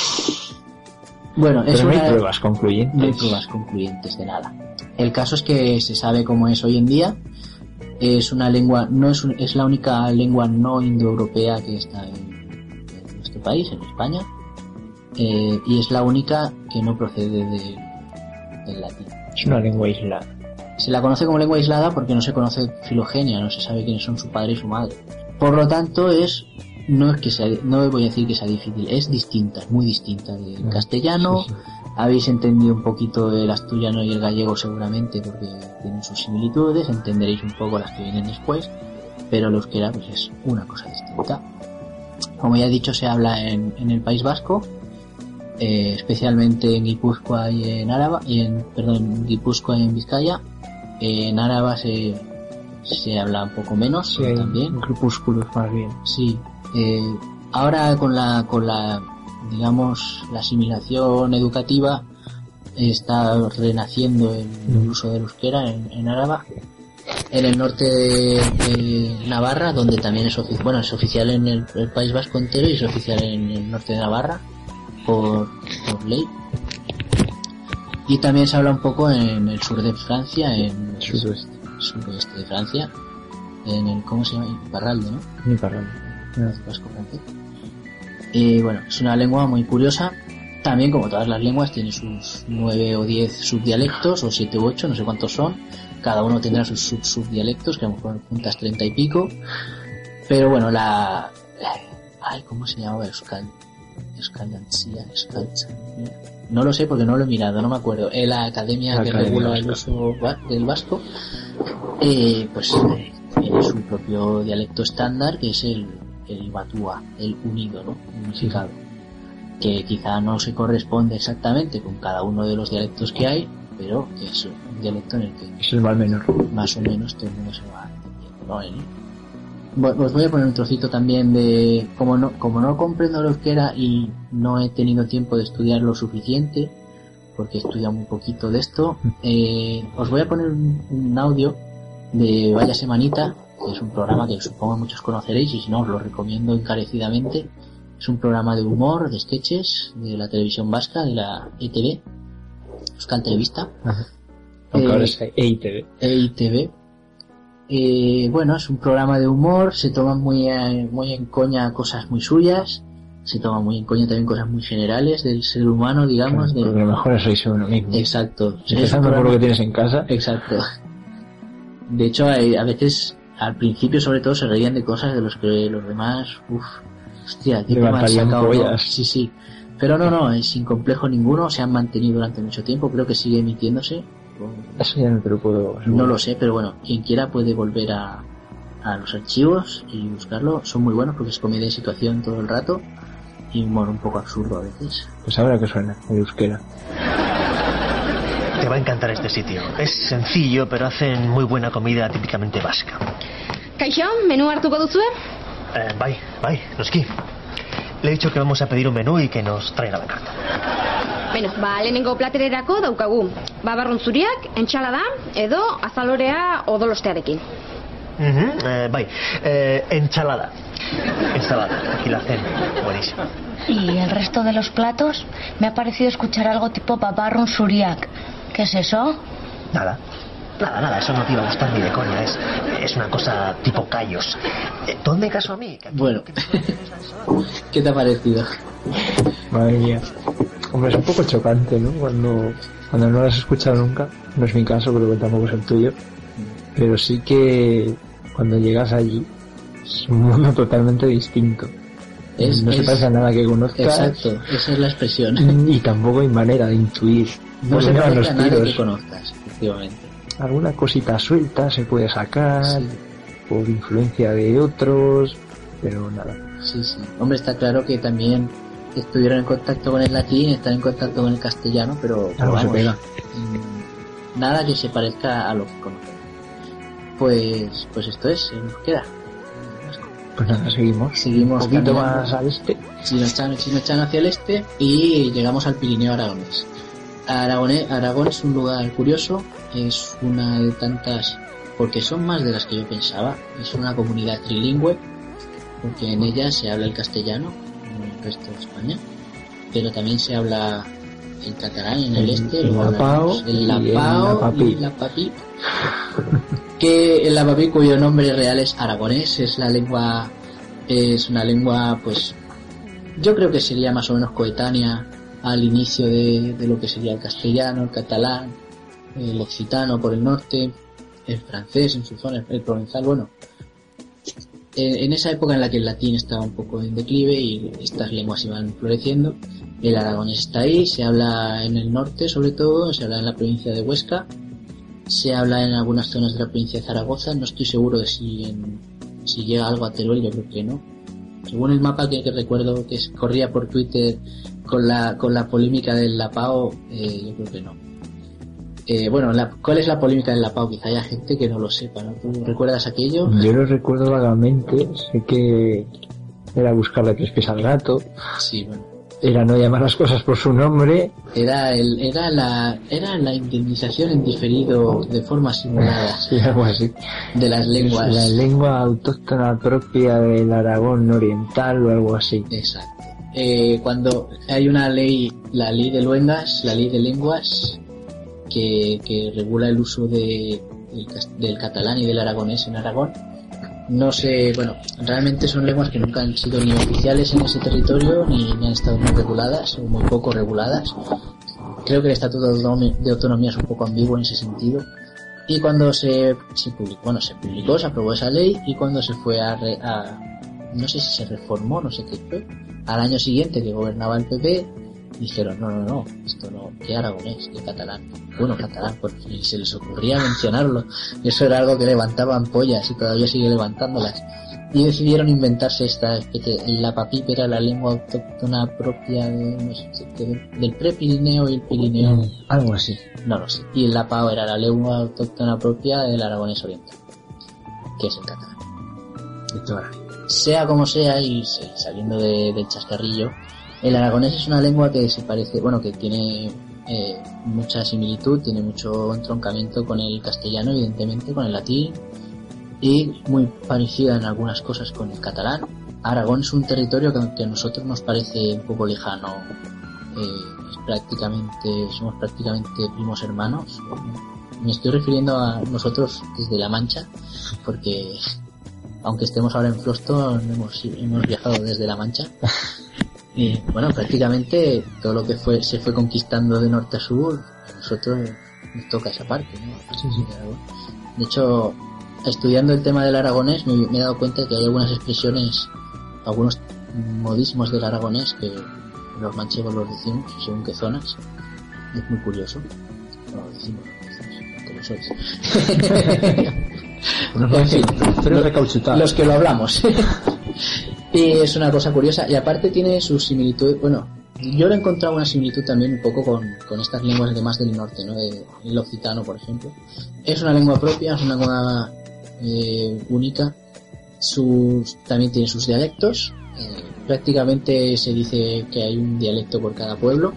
Bueno, pero no hay pruebas concluyentes. No hay pruebas concluyentes de nada. El caso es que se sabe cómo es hoy en día. Es una lengua, es la única lengua no indoeuropea que está en nuestro país, en España, y es la única que no procede del latín. Es una lengua aislada. Se la conoce como lengua aislada porque no se conoce filogenia, no se sabe quiénes son su padre y su madre. Por lo tanto, no voy a decir que sea difícil, es distinta, muy distinta del castellano. Sí. Habéis entendido un poquito el asturiano y el gallego seguramente porque tienen sus similitudes, entenderéis un poco las que vienen después, pero el euskera pues es una cosa distinta. Como ya he dicho, se habla en el País Vasco, especialmente en Guipúzcoa y en Áraba, Guipúzcoa y en Vizcaya. En Áraba se habla un poco menos, sí, también. Crepúsculos más bien. Sí. Ahora con la digamos, la asimilación educativa, está renaciendo el uso del euskera en Áraba. En el norte de Navarra, donde también es oficial, bueno, es oficial en el País Vasco entero y es oficial en el norte de Navarra por ley. Y también se habla un poco en el sur de Francia, en el suroeste de Francia, en el, ¿cómo se llama? Iparralde, ¿no? Iparralde. Vasco francés. Y bueno, es una lengua muy curiosa. También, como todas las lenguas, tiene sus 9 o 10 subdialectos, o 7 u 8, no sé cuántos son. Cada uno tendrá sus subdialectos, que a lo mejor juntas 30 y pico. Pero bueno, ¿cómo se llamaba? Euskaltzia. No lo sé porque no lo he mirado, no me acuerdo. La academia que regula el uso del vasco, pues tiene su propio dialecto estándar, que es el batúa, el unido, ¿no? Unificado. Que quizá no se corresponde exactamente con cada uno de los dialectos que hay, pero que es un dialecto en el que es el mal menor. Más o menos todo el mundo se va entendiendo, ¿no? Os voy a poner un trocito también de... Como no comprendo el euskera y no he tenido tiempo de estudiar lo suficiente, porque he estudiado muy poquito de esto, os voy a poner un audio de Vaya Semanita, que es un programa que supongo muchos conoceréis, y si no os lo recomiendo encarecidamente. Es un programa de humor, de sketches, de la televisión vasca, de la ETV, Euskal Telebista. Aunque ahora es EITV. Bueno, es un programa de humor, se toman muy en coña cosas muy suyas, se toman muy en coña también cosas muy generales del ser humano, digamos. Claro, porque lo mejor es reírse uno mismo. Exacto. Empezando por lo que tienes en casa. Exacto. De hecho, a veces, al principio sobre todo, se reían de cosas de los que los demás, hostia, qué tema han sacado, ¿no? Sí. Pero no, sin complejo ninguno, se han mantenido durante mucho tiempo, creo que sigue emitiéndose. Eso ya no te lo puedo asegurar. No lo sé, pero bueno, quien quiera puede volver a los archivos y buscarlo. Son muy buenos porque es comedia de situación todo el rato y humor un poco absurdo a veces. Pues ahora que suena, el euskera. Te va a encantar este sitio. Es sencillo, pero hacen muy buena comida típicamente vasca. Kaixo, menú hartuko duzue? Bai, noski. Le he dicho que vamos a pedir un menú y que nos traiga la carta. Bueno, lehenengo platererako daukagu. Babarrun zuriak, entxalada, edo azalorea odolostearekin. Ensalada. Aquí la hacen buenísima. ¿Y el resto de los platos? Me ha parecido escuchar algo tipo babarrun zuriak. ¿Qué es eso? Nada, eso no te iba a gustar ni de coña, es una cosa tipo callos. ¿Dónde caso a mí? Bueno, ¿qué te ha parecido? Madre mía. Hombre, es un poco chocante, ¿no? Cuando no lo has escuchado nunca. No es mi caso, pero tampoco es el tuyo. Pero sí que cuando llegas allí es un mundo totalmente distinto. No se parece a nada que conozcas. Exacto, esa es la expresión. Y tampoco hay manera de intuir. No se parece a nada que conozcas, efectivamente. Alguna cosita suelta se puede sacar por influencia de otros, pero nada. Sí. Hombre, está claro que también estuvieron en contacto con el latín, están en contacto con el castellano, pero vamos, se pega. Nada que se parezca a lo que conocemos. Pues esto es, nos queda. Pues nada, seguimos un poquito más al este. Chinochan hacia el este y llegamos al Pirineo aragonés. Aragón es un lugar curioso, es una de tantas, porque son más de las que yo pensaba. Es una comunidad trilingüe, porque en ella se habla el castellano, como en el resto de España, pero también se habla el catalán en el este, el lapao y la papi, que el lapapí, cuyo nombre real es aragonés, es una lengua, pues yo creo que sería más o menos coetánea al inicio de lo que sería el castellano, el catalán, el occitano por el norte, el francés en su zona, el provenzal. Bueno, en esa época en la que el latín estaba un poco en declive y estas lenguas iban floreciendo, el aragonés está ahí, se habla en el norte sobre todo, se habla en la provincia de Huesca, se habla en algunas zonas de la provincia de Zaragoza. No estoy seguro de si llega algo a Teruel, yo creo que no. Según el mapa que recuerdo que corría por Twitter con la polémica del lapao, yo creo que no. Bueno, ¿cuál es la polémica del lapao? Quizá haya gente que no lo sepa, ¿no? ¿Tú recuerdas aquello? Yo lo recuerdo vagamente, sé que era buscarle tres pies al gato. Sí, bueno. Era no llamar las cosas por su nombre. Era la indemnización en diferido de forma simulada. Sí, algo así. De las lenguas. La lengua autóctona propia del Aragón oriental o algo así. Exacto. Cuando hay una ley, la ley de luengas, la ley de lenguas, que regula el uso del catalán y del aragonés en Aragón. No sé, bueno, realmente son lenguas que nunca han sido ni oficiales en ese territorio ni han estado muy reguladas o muy poco reguladas. Creo que el Estatuto de Autonomía es un poco ambiguo en ese sentido. Y cuando se publicó, se aprobó esa ley, y cuando se fue no sé si se reformó, no sé qué fue, al año siguiente que gobernaba el PP, dijeron, no, esto no, ¿qué aragonés? ¿Qué catalán? Bueno, catalán, porque ni se les ocurría mencionarlo. Eso era algo que levantaban ampollas y todavía sigue levantándolas. Y decidieron inventarse esta especie, la papip era la lengua autóctona propia del Prepirineo y el Pirineo. Algo así. No lo sé. Y el lapao era la lengua autóctona propia del aragonés oriental, que es el catalán. De toda la vida. Sea como sea, y saliendo del chascarrillo, el aragonés es una lengua que se parece, bueno, que tiene mucha similitud, tiene mucho entroncamiento con el castellano, evidentemente, con el latín, y muy parecida en algunas cosas con el catalán. Aragón es un territorio que a nosotros nos parece un poco lejano, somos prácticamente primos hermanos. Me estoy refiriendo a nosotros desde La Mancha, porque aunque estemos ahora en Floston, hemos viajado desde La Mancha. Y bueno, prácticamente todo lo que se fue conquistando de norte a sur, a nosotros nos toca esa parte, ¿no? Sí. De hecho, estudiando el tema del aragonés me he dado cuenta de que hay algunas expresiones, algunos modismos del aragonés que los manchegos los decimos según qué zonas. Es muy curioso. No lo decimos, que lo sois. En fin, los que lo hablamos. Y es una cosa curiosa, y aparte tiene sus similitudes. Bueno, yo le he encontrado una similitud también un poco con estas lenguas de más del norte, ¿no? El occitano, por ejemplo. Es una lengua propia, es una lengua única. También tiene sus dialectos. Prácticamente se dice que hay un dialecto por cada pueblo.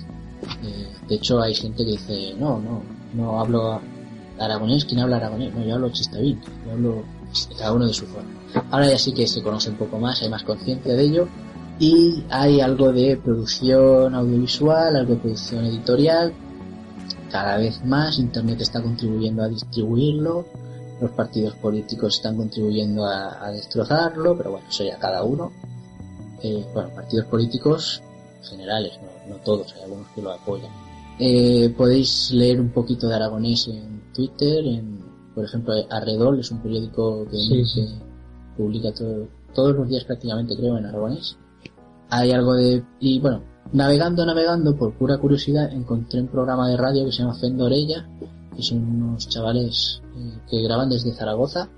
De hecho, hay gente que dice, no hablo aragonés. ¿Quién habla aragonés? No, yo hablo chistavín, yo hablo cada uno de su forma. Ahora ya sí que se conoce un poco más, hay más conciencia de ello, y hay algo de producción audiovisual, algo de producción editorial. Cada vez más Internet está contribuyendo a distribuirlo, los partidos políticos están contribuyendo a destrozarlo, pero bueno, eso ya cada uno. Partidos políticos generales, no todos, hay algunos que lo apoyan. Podéis leer un poquito de aragonés en Twitter, por ejemplo, Arredol es un periódico que publica todos los días prácticamente, creo, en aragonés. Hay algo y bueno, navegando por pura curiosidad, encontré un programa de radio que se llama Fendorella, que son unos chavales que graban desde Zaragoza.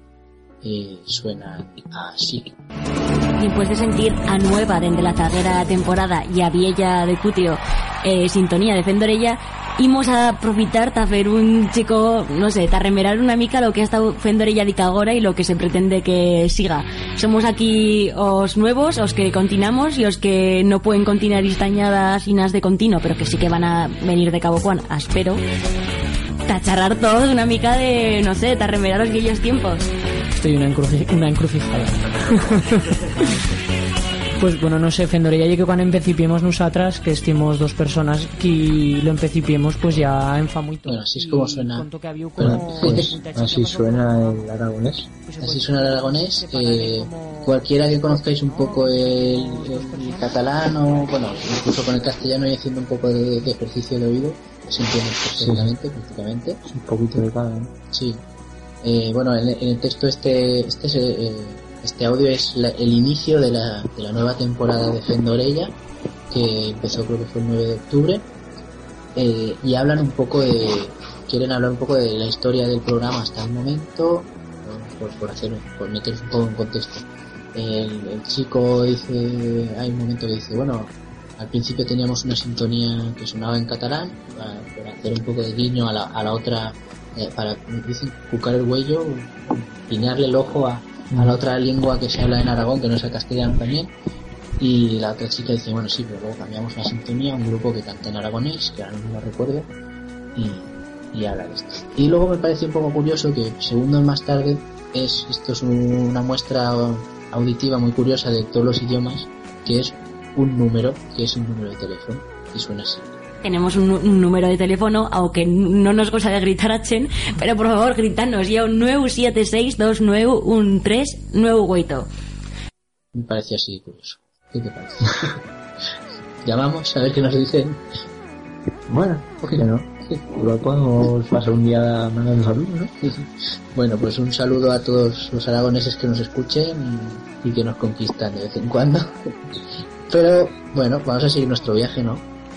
Suena así. Después de sentir a nueva dende la zaguera temporada y a vieja de cutio sintonía de Fendorella, imos a aprofitar ta fer un chico, no sé, ta remerar una mica lo que ha estado Fendorella dica agora y lo que se pretende que siga. Somos aquí os nuevos, os que continuamos y os que no pueden continuar istañadas y nas de continuo, pero que sí que van a venir de Cabo Juan, espero. Ta charrar todos una mica de, no sé, ta remerar los viejos tiempos. Estoy una encrucijada. Pues bueno, no sé, Fendorella, ya que cuando empecipiemos nosotras, que estimos dos personas que lo empecipiemos, pues ya en fa muy todo. Bueno, así es como suena. Pues así suena el aragonés. Así suena el aragonés. Cualquiera que conozcáis un poco el catalán o, bueno, incluso con el castellano y haciendo un poco de ejercicio de oído, se entiende perfectamente, prácticamente. Un poquito de cada, ¿no? Sí. Bueno, en el texto este audio es el inicio de la nueva temporada de Fendorella, que empezó, creo que fue el 9 de octubre, y quieren hablar un poco de la historia del programa hasta el momento, por meteros un poco en contexto. El chico dice, hay un momento que dice, bueno, al principio teníamos una sintonía que sonaba en catalán, para hacer un poco de guiño a la otra, para, dicen, cucar el huello, piñarle el ojo a la otra lengua que se habla en Aragón, que no es el castellano también. Y la otra chica dice, bueno, sí, pero luego cambiamos la sintonía a un grupo que canta en aragonés, que ahora no lo recuerdo, y habla de esto. Y luego me parece un poco curioso que segundos más tarde, esto es una muestra auditiva muy curiosa de todos los idiomas, que es un número de teléfono, y suena así. Tenemos un número de teléfono, aunque no nos goza de gritar a Chen, pero por favor, gritanos ya 976291398. Me parece así curioso. ¿Qué te parece? Llamamos a ver qué nos dicen. Bueno, ¿por qué no? Igual podemos pasar un día mandando saludos, ¿no? Bueno, pues un saludo a todos los aragoneses que nos escuchen y que nos conquistan de vez en cuando. Pero bueno, vamos a seguir nuestro viaje, ¿no?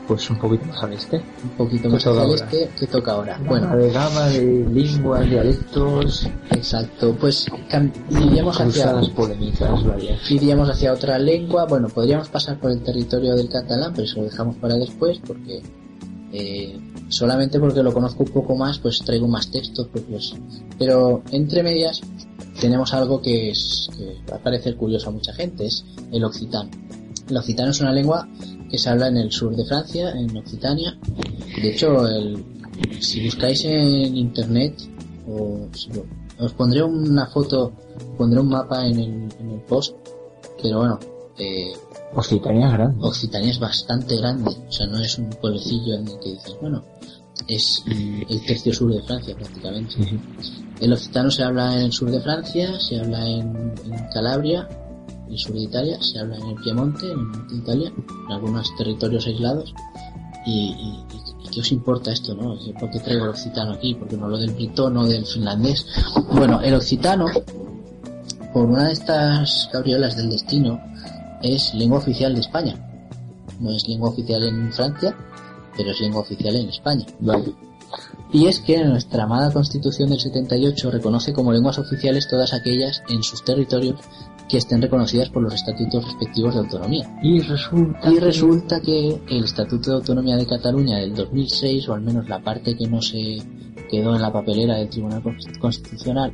pues un poquito más al este. Un poquito más al este, que toca ahora. Bueno, de gama de lenguas, dialectos. Exacto, pues iríamos hacia las polémicas varias. Iríamos hacia otra lengua. Bueno, podríamos pasar por el territorio del catalán, pero eso lo dejamos para después, porque solamente porque lo conozco un poco más, pues traigo más textos propios. Pero entre medias tenemos algo que va a parecer curioso a mucha gente, es el occitano. El occitano es una lengua que se habla en el sur de Francia, en Occitania. De hecho, si buscáis en internet, os pondré una foto, pondré un mapa en el post, pero bueno, Occitania es grande. Occitania es bastante grande, o sea, no es un pueblecillo en el que dices, bueno, es el tercio sur de Francia prácticamente. Sí. El occitano se habla en el sur de Francia, se habla en Calabria, el sur de Italia, se habla en el Piemonte, en el norte de Italia, en algunos territorios aislados. ¿Y qué os importa esto, no? ¿Por qué traigo el occitano aquí? ¿Por qué no lo del britón o del finlandés? Bueno, el occitano, por una de estas cabriolas del destino, es lengua oficial de España. No es lengua oficial en Francia, pero es lengua oficial en España. Vale. Y es que nuestra amada Constitución del 78 reconoce como lenguas oficiales todas aquellas en sus territorios que estén reconocidas por los estatutos respectivos de autonomía. Y resulta que el Estatuto de Autonomía de Cataluña del 2006, o al menos la parte que no se quedó en la papelera del Tribunal Constitucional,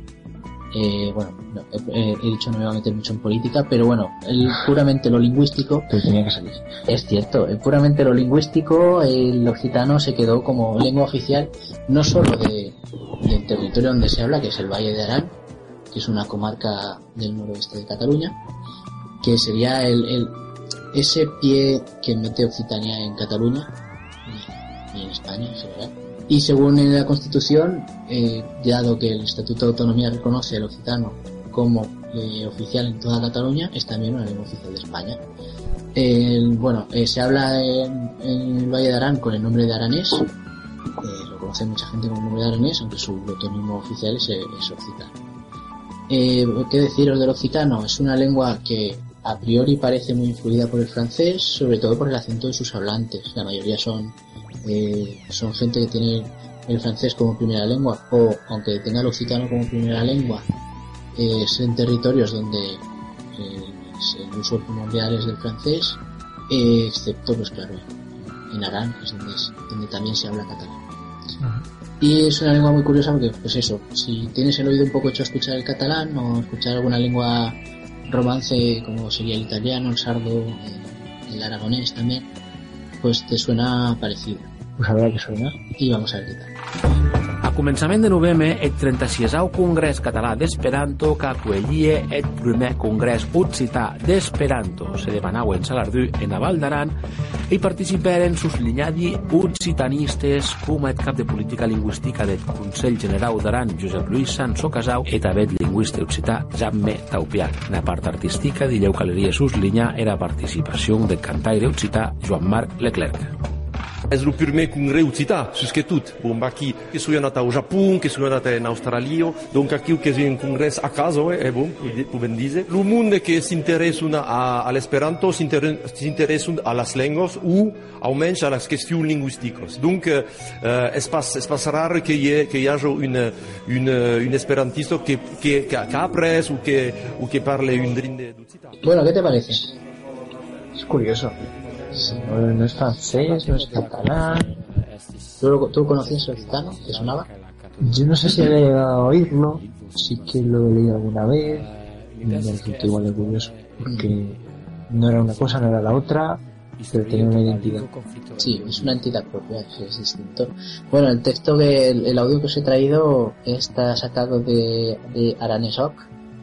he dicho no me voy a meter mucho en política, pero bueno, puramente lo lingüístico, pero tenía que salir. Es cierto, puramente lo lingüístico, el occitano se quedó como lengua oficial no solo del territorio donde se habla, que es el Valle de Arán, que es una comarca del noroeste de Cataluña, que sería ese pie que mete Occitania en Cataluña y en España en general. Y según la Constitución, dado que el Estatuto de Autonomía reconoce el occitano como oficial en toda Cataluña, es también una lengua oficial de España. Se habla en el Valle de Arán con el nombre de aranés, lo conoce mucha gente con el nombre de aranés, aunque su toponimo oficial es occitano. ¿Qué deciros del occitano? Es una lengua que a priori parece muy influida por el francés, sobre todo por el acento de sus hablantes. La mayoría son gente que tiene el francés como primera lengua, o aunque tenga el occitano como primera lengua, es en territorios donde el uso primordial es del francés, excepto, pues claro, en Arán, que es donde también se habla catalán. Y es una lengua muy curiosa porque, pues eso, si tienes el oído un poco hecho a escuchar el catalán o escuchar alguna lengua romance como sería el italiano, el sardo, el aragonés también, pues te suena parecido. Pues habrá que suena. I vamos a ver què tal. A començament de novembre, el 36è Congrés Català d'Esperanto que acollia el primer Congrés Occità d'Esperanto se demanauen Salardú en Val d'Aran i participaren sus linyadi occitanistes com el cap de política lingüística del Consell General d'Aran, Josep Lluís Sanso Casau, i també el lingüista occità Jaume Taupiac. Na part artística d'Illeu Caleria sus linya era participació del cantaire occità Joan Marc Leclerc. És el primer congrès occità, sus que tot. Bon, aquí, que soy anat au Japó, que soy anat en Austràlia, donc aquí que és un congrès a casa, bon, podem dir. El món que s'interessa a l'esperanto s'interessa a les llengües o almenys a les qüestions lingüístiques. Donc, és pas rar que hi hagi un esperantista que ha après o que parle un drin d'occità. Bueno, ¿qué te parece? Es curioso. Sí, no es francés, no es catalán. ¿Tú conocías el occitano? ¿Te sonaba? Yo no sé si he llegado a oírlo, sí que lo he leído alguna vez y me resultó igual de curioso, porque no era una cosa, no era la otra, pero tenía una identidad. Sí, es una entidad propia, es distinto. Bueno, el texto el audio que os he traído está sacado de Aranesoc.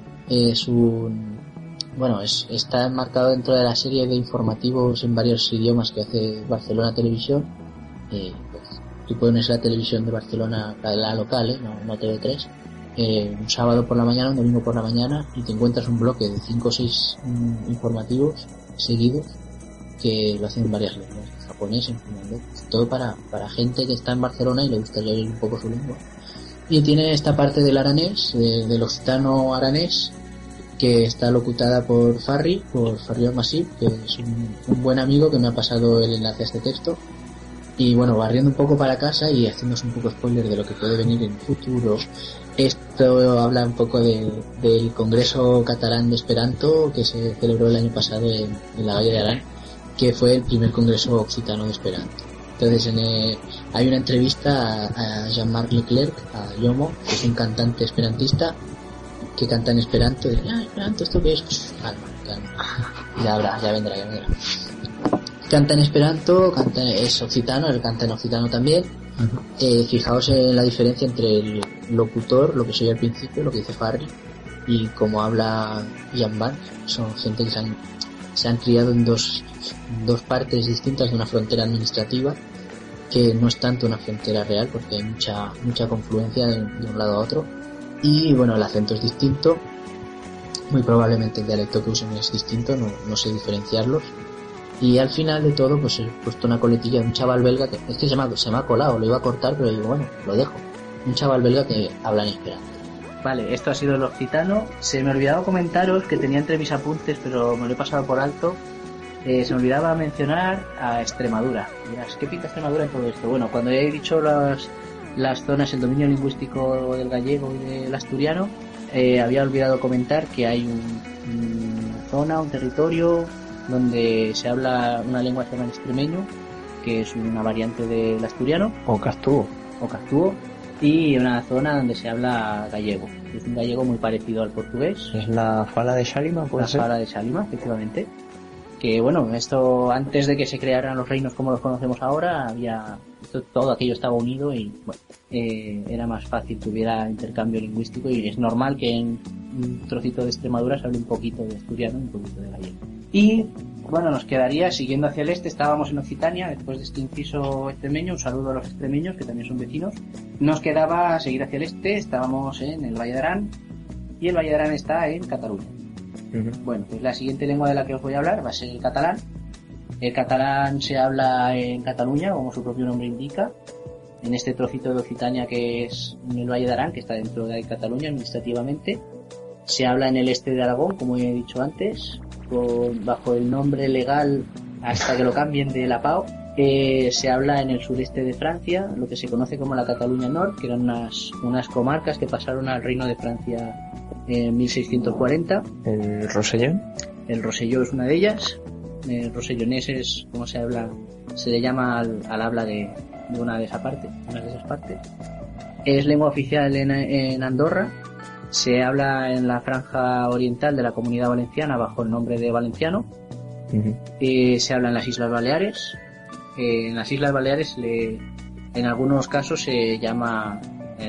Está enmarcado dentro de la serie de informativos en varios idiomas que hace Barcelona Televisión. Pues, tú pones la televisión de Barcelona, la local, no TV3, un sábado por la mañana, un domingo por la mañana, y te encuentras un bloque de 5 o 6 informativos seguidos que lo hacen en varias lenguas, en japonés, en finlandés, todo para gente que está en Barcelona y le gustaría oír un poco su lengua. Y tiene esta parte del aranés, del occitano aranés, que está locutada por Farri Masip, que es un buen amigo que me ha pasado el enlace a este texto Y bueno, barriendo un poco para casa y haciéndose un poco spoiler de lo que puede venir en el futuro, esto habla un poco del Congreso Catalán de Esperanto que se celebró el año pasado en la Valla de Arán, que fue el primer Congreso Occitano de Esperanto. Entonces hay una entrevista a Jean-Marc Leclerc, a Yomo, que es un cantante esperantista que canta en esperanto, y dice, esperanto, ¿esto qué es? Calma, ya vendrá. Canta en esperanto, es occitano, él canta en occitano también. Fijaos en la diferencia entre el locutor, lo que soy al principio, lo que dice Farri, y como habla Jan Van. Son gente que se han criado en dos partes distintas de una frontera administrativa, que no es tanto una frontera real, porque hay mucha confluencia de un lado a otro. Y bueno, el acento es distinto, muy probablemente el dialecto que usen es distinto, no sé diferenciarlos. Y al final de todo, pues he puesto una coletilla de un chaval belga que es que se me ha colado, lo iba a cortar, pero digo, bueno, lo dejo. Un chaval belga que habla en esperanto. Vale, esto ha sido el occitano. Se me olvidaba comentaros que tenía entre mis apuntes, pero me lo he pasado por alto. Se me olvidaba mencionar a Extremadura. Dirás, ¿qué pinta Extremadura en todo esto? Bueno, cuando he dicho las zonas, el dominio lingüístico del gallego y del asturiano, había olvidado comentar que hay una zona, un territorio donde se habla una lengua que se llama el extremeño, que es una variante del asturiano. O castúo, y una zona donde se habla gallego. Es un gallego muy parecido al portugués. ¿Es la Fala de Xálima? La Fala de Xálima, efectivamente. Que bueno, esto antes de que se crearan los reinos como los conocemos ahora, todo aquello estaba unido y bueno, era más fácil que hubiera intercambio lingüístico, y es normal que en un trocito de Extremadura se hable un poquito de asturiano y un poquito de gallego. Y bueno, nos quedaría, siguiendo hacia el este, estábamos en Occitania, después de este inciso extremeño, un saludo a los extremeños, que también son vecinos. Nos quedaba seguir hacia el este, estábamos en el Valle de Arán, y el Valle de Arán está en Cataluña. Bueno, pues la siguiente lengua de la que os voy a hablar va a ser el catalán. El catalán se habla en Cataluña, como su propio nombre indica, en este trocito de Occitania que es en el Valle de Arán, que está dentro de Cataluña administrativamente. Se habla en el este de Aragón, como he dicho antes, bajo el nombre legal hasta que lo cambien de la PAO. Se habla en el sureste de Francia, lo que se conoce como la Cataluña Norte, que eran unas comarcas que pasaron al Reino de Francia en 1640. ¿El Rosellón? El Rosellón es una de ellas. El rosellonés es como se le llama al habla de una de esas partes. Es lengua oficial en Andorra. Se habla en la franja oriental de la Comunidad Valenciana bajo el nombre de valenciano. Se habla en las Islas Baleares. En las Islas Baleares en algunos casos se llama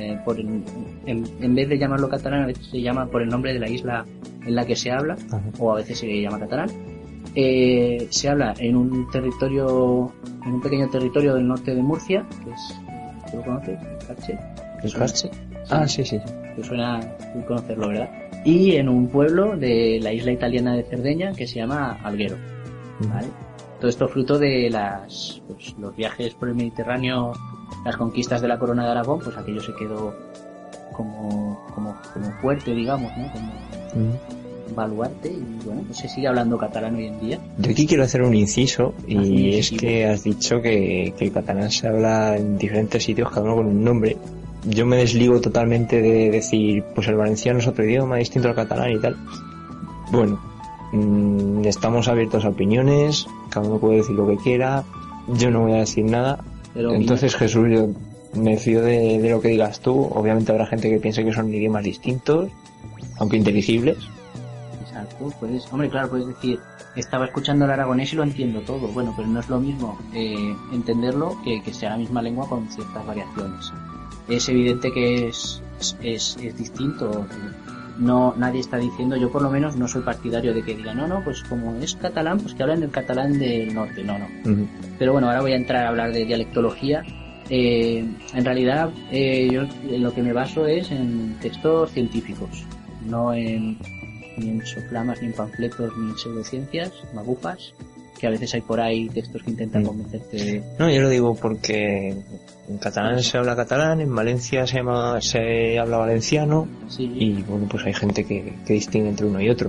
en vez de llamarlo catalán, a veces se llama por el nombre de la isla en la que se habla. O a veces se llama catalán. Se habla en un pequeño territorio del norte de Murcia, que es, ¿tú lo conoces? ¿El Carche? Ah, sí. Que suena muy conocerlo, ¿verdad? Y en un pueblo de la isla italiana de Cerdeña que se llama Alguero, ¿vale? Todo esto fruto de los viajes por el Mediterráneo, las conquistas de la corona de Aragón, pues aquello se quedó como fuerte, digamos, ¿no? Como baluarte, y bueno, pues se sigue hablando catalán hoy en día. Yo aquí quiero hacer un inciso, y es que has dicho que el catalán se habla en diferentes sitios, cada uno con un nombre. Yo me desligo totalmente de decir, pues el valenciano es otro idioma distinto al catalán y tal. Bueno, estamos abiertos a opiniones, cada uno puede decir lo que quiera, yo no voy a decir nada. Entonces, Jesús, yo me fío de lo que digas tú. Obviamente habrá gente que piense que son idiomas distintos, aunque inteligibles. Exacto, puedes decir, estaba escuchando el aragonés y lo entiendo todo. Bueno, pero no es lo mismo entenderlo que sea la misma lengua con ciertas variaciones. Es evidente que es distinto. No, nadie está diciendo, yo por lo menos no soy partidario de que diga no, pues como es catalán, pues que hablen el catalán del norte, no. Pero bueno, ahora voy a entrar a hablar de dialectología. En realidad, yo en lo que me baso es en textos científicos, no ni en soflamas, ni en panfletos, ni en pseudociencias, magufas, que a veces hay por ahí textos que intentan convencerte de... No, yo lo digo porque en catalán se habla catalán, en Valencia se habla valenciano, y bueno, pues hay gente que distingue entre uno y otro.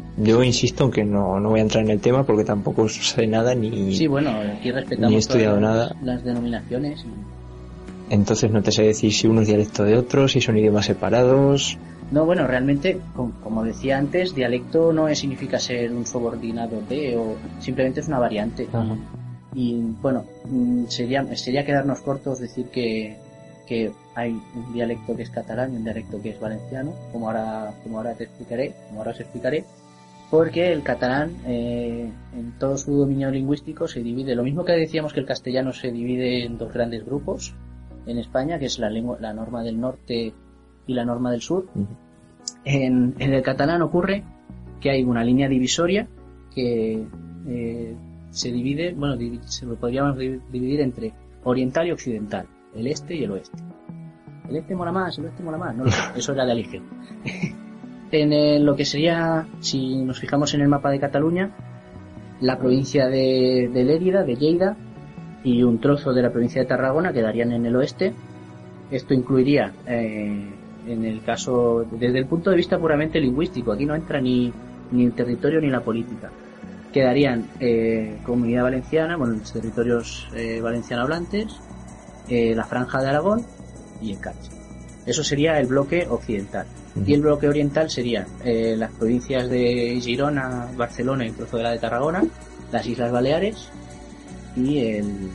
Yo insisto en que no voy a entrar en el tema porque tampoco sé nada ni, sí, bueno, aquí respetamos ni he estudiado nada. Las denominaciones. Entonces no te sé decir si uno es dialecto de otro, si son idiomas separados. No, bueno, realmente, como decía antes, dialecto no significa ser un subordinado de, o simplemente es una variante. Ajá. Y bueno, sería quedarnos cortos decir que hay un dialecto que es catalán y un dialecto que es valenciano, como ahora os explicaré, porque el catalán en todo su dominio lingüístico se divide, lo mismo que decíamos que el castellano se divide en dos grandes grupos en España, que es la norma del norte y la norma del sur. Uh-huh. En el catalán ocurre que hay una línea divisoria que se divide, se lo podríamos dividir entre oriental y occidental, el este y el oeste. El este mola más, el oeste mola más, no lo sé, eso era de Aligeo. En lo que sería, si nos fijamos en el mapa de Cataluña, la provincia de Lérida, de Lleida, y un trozo de la provincia de Tarragona quedarían en el oeste. Esto incluiría, en el caso, desde el punto de vista puramente lingüístico, aquí no entra ni el territorio ni la política. Quedarían Comunidad Valenciana, los territorios valenciano hablantes, la Franja de Aragón y el Carche. Eso sería el bloque occidental. Y el bloque oriental serían las provincias de Girona, Barcelona y un trozo de la de Tarragona, las Islas Baleares y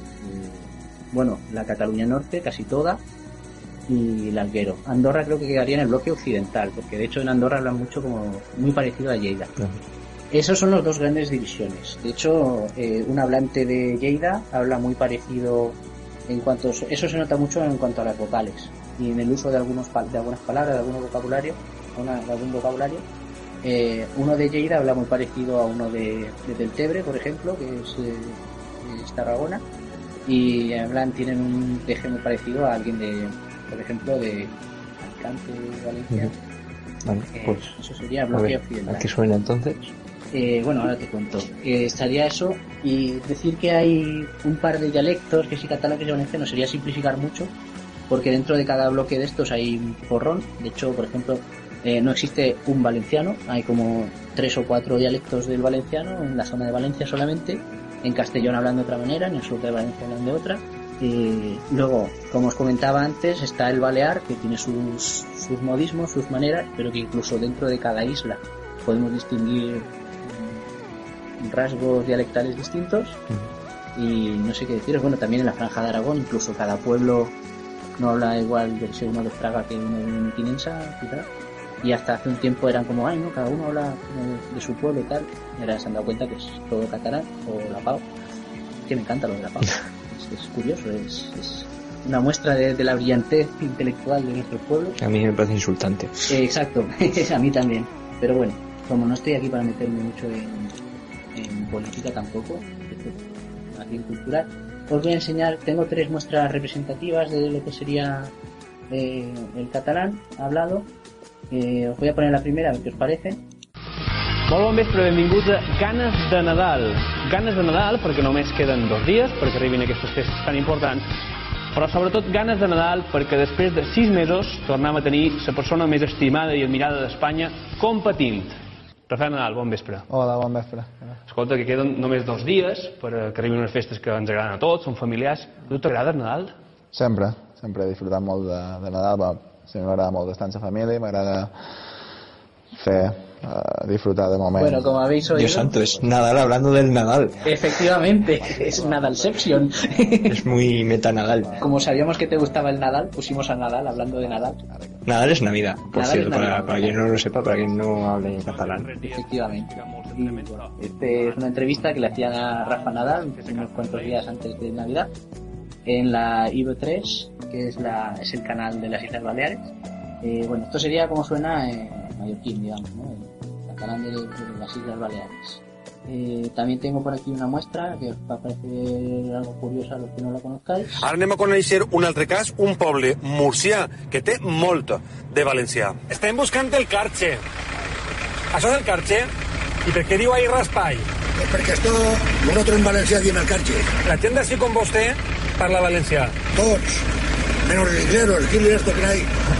la Cataluña Norte, casi toda, y el Alguero. Andorra creo que quedaría en el bloque occidental, porque de hecho en Andorra hablan mucho como muy parecido a Lleida. Esos son los dos grandes divisiones. De hecho, un hablante de Lleida habla muy parecido en cuanto... Eso se nota mucho en cuanto a las vocales y en el uso de algunas palabras, de algún vocabulario. Uno de Lleida habla muy parecido a uno de Deltebre, por ejemplo, que es Tarragona, y tienen un deje muy parecido a alguien por ejemplo, de Alicante, Valencia. Vale, pues eso sería bloque occidental. ¿A qué suena entonces? Ahora te cuento. Estaría eso, y decir que hay un par de dialectos, que si catalán, que si valenciano, sería simplificar mucho, porque dentro de cada bloque de estos hay un porrón. De hecho, por ejemplo, no existe un valenciano, hay como 3 o 4 dialectos del valenciano en la zona de Valencia solamente. En Castellón hablan de otra manera, en el sur de Valencia hablan de otra. Luego, como os comentaba antes, está el balear, que tiene sus modismos, sus maneras, pero que incluso dentro de cada isla podemos distinguir rasgos dialectales distintos. Y no sé qué deciros, también en la Franja de Aragón, incluso cada pueblo no habla igual de ser uno de Fraga que uno de Mequinensa, quizás. Y hasta hace un tiempo eran como, cada uno habla de su pueblo y tal. Y ahora se han dado cuenta que es todo catalán, o la Pau, que me encanta lo de la Pau. Es curioso, es una muestra de la brillantez intelectual de nuestro pueblo. A mí me parece insultante. Exacto, a mí también. Pero bueno, como no estoy aquí para meterme mucho en política tampoco, aquí en cultural, os voy a enseñar, tengo 3 muestras representativas de lo que sería el catalán hablado. Os voy a poner la primera, a ver qué os parece. Molt bon vespre, benvinguts a Ganes de Nadal. Ganes de Nadal perquè només queden 2 dies perquè arribin aquestes festes tan importants, però sobretot ganes de Nadal perquè després de 6 mesos tornem a tenir la persona més estimada i admirada d'Espanya competint. Rafael Nadal, bon vespre. Hola, bon vespre. Escolta, que queden només 2 dies perquè arribin unes festes que ens agraden a tots, són familiars. A tu t'agrada el Nadal? Sempre he disfrutat molt de Nadal, sempre m'agrada molt estar amb la família, m'agrada disfrutar de momentos. Bueno, como habéis oído... Dios santo, es Nadal hablando del Nadal. Efectivamente, es Nadalception. Es muy meta-Nadal. Como sabíamos que te gustaba el Nadal, pusimos a Nadal hablando de Nadal. Nadal es Navidad, por Nadal cierto, es Navidad. para quien no lo sepa, para quien no hable catalán. Efectivamente. Este es una entrevista que le hacían a Rafa Nadal unos cuantos días antes de Navidad en la IB3, que es el canal de las Islas Baleares. Esto sería como suena mallorquín, digamos, ¿no? El canal de las Islas Baleares. También tengo por aquí una muestra que os va a parecer algo curiosa a los que no la conozcáis. Ara anem a conèixer un altre cas, un poble murcià que té molt de valencià. Estem buscant el Carche. Això és el Carche? I per què diu ahí raspall? Perquè esto nosotros en Valencia diem el Carche. La gent d'ací com vostè parla valencià. Tots, menos los ingleros, aquí esto que hay.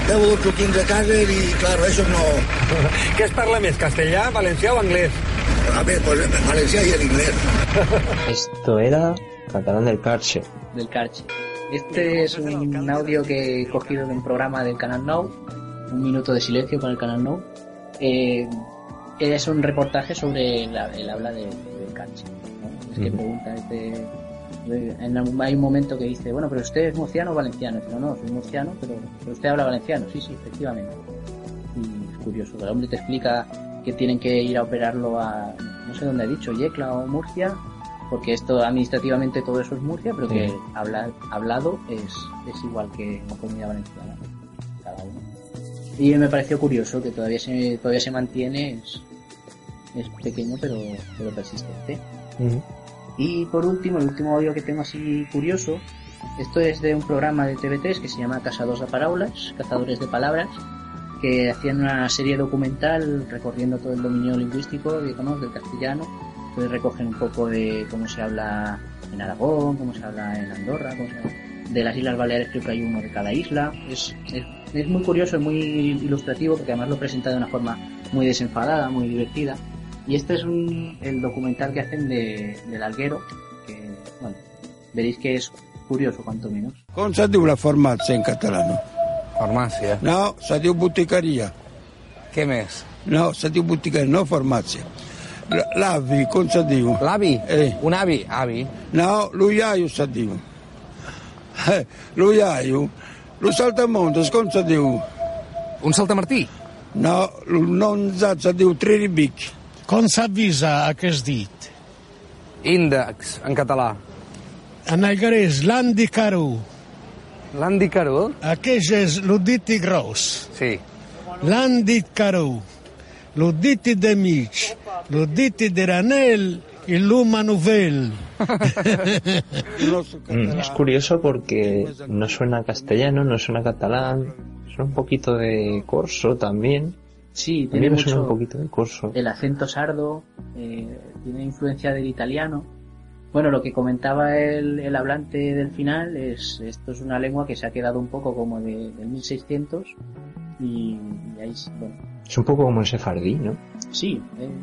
10 truquins de casa y claro, eso no... Què es parla més, castellà, valencià o anglès? A ver, pues valencià y el inglés. Esto era catalán del Carche. Del Carche. Este es un audio que he cogido de un programa del Canal Nou, Un minuto de silencio con el Canal Nou. Es un reportaje sobre el habla del Carche, ¿no? Es que pregunta hay un momento que dice, bueno, pero usted es murciano o valenciano. Dice, no, soy murciano, pero usted habla valenciano. Sí, efectivamente. Y es curioso, el hombre te explica que tienen que ir a operarlo a, no sé dónde ha dicho, Yecla o Murcia, porque esto administrativamente todo eso es Murcia, pero que hablado es igual que en la Comunidad Valenciana, cada uno. Y me pareció curioso que todavía se mantiene, es pequeño pero persistente. Y por último, el último audio que tengo así curioso, esto es de un programa de TV3 que se llama Caçadors de Paraules, Cazadores de Palabras, que hacían una serie documental recorriendo todo el dominio lingüístico, digamos, del castellano. Entonces recogen un poco de cómo se habla en Aragón, cómo se habla en Andorra, de las Islas Baleares, creo que hay uno de cada isla. Es muy curioso, es muy ilustrativo, porque además lo presenta de una forma muy desenfadada, muy divertida. Y este es el documental que hacen del Alguero, que, bueno, veréis que es curioso, cuanto menos. Com se diu la farmàcia en català? Farmàcia? No, se diu boticaria. Què més? No, se diu boticaria, no farmàcia. L'avi, com se diu? L'avi? Un avi? Avi? No, l'uiaio se diu. L'uiaio. Lo saltamontes, com se diu? Un saltamartí? No, non se diu triribic. Com s'avisa aquest dit? Índex, en català. En alguerès, l'Andy Caró. L'Andy Caró? Aquest és l'uditi gros. Sí. L'Andy Caró. L'uditi de mig. L'uditi de ranel y l'uma novel. Es curioso porque no suena castellano, no suena catalán, suena un poquito de corso también. Sí, tiene mucho un poquito de corso. El acento sardo, tiene influencia del italiano. Bueno, lo que comentaba el hablante del final esto es una lengua que se ha quedado un poco como del 1600 y ahí, bueno. Es un poco como el sefardí, ¿no? Sí,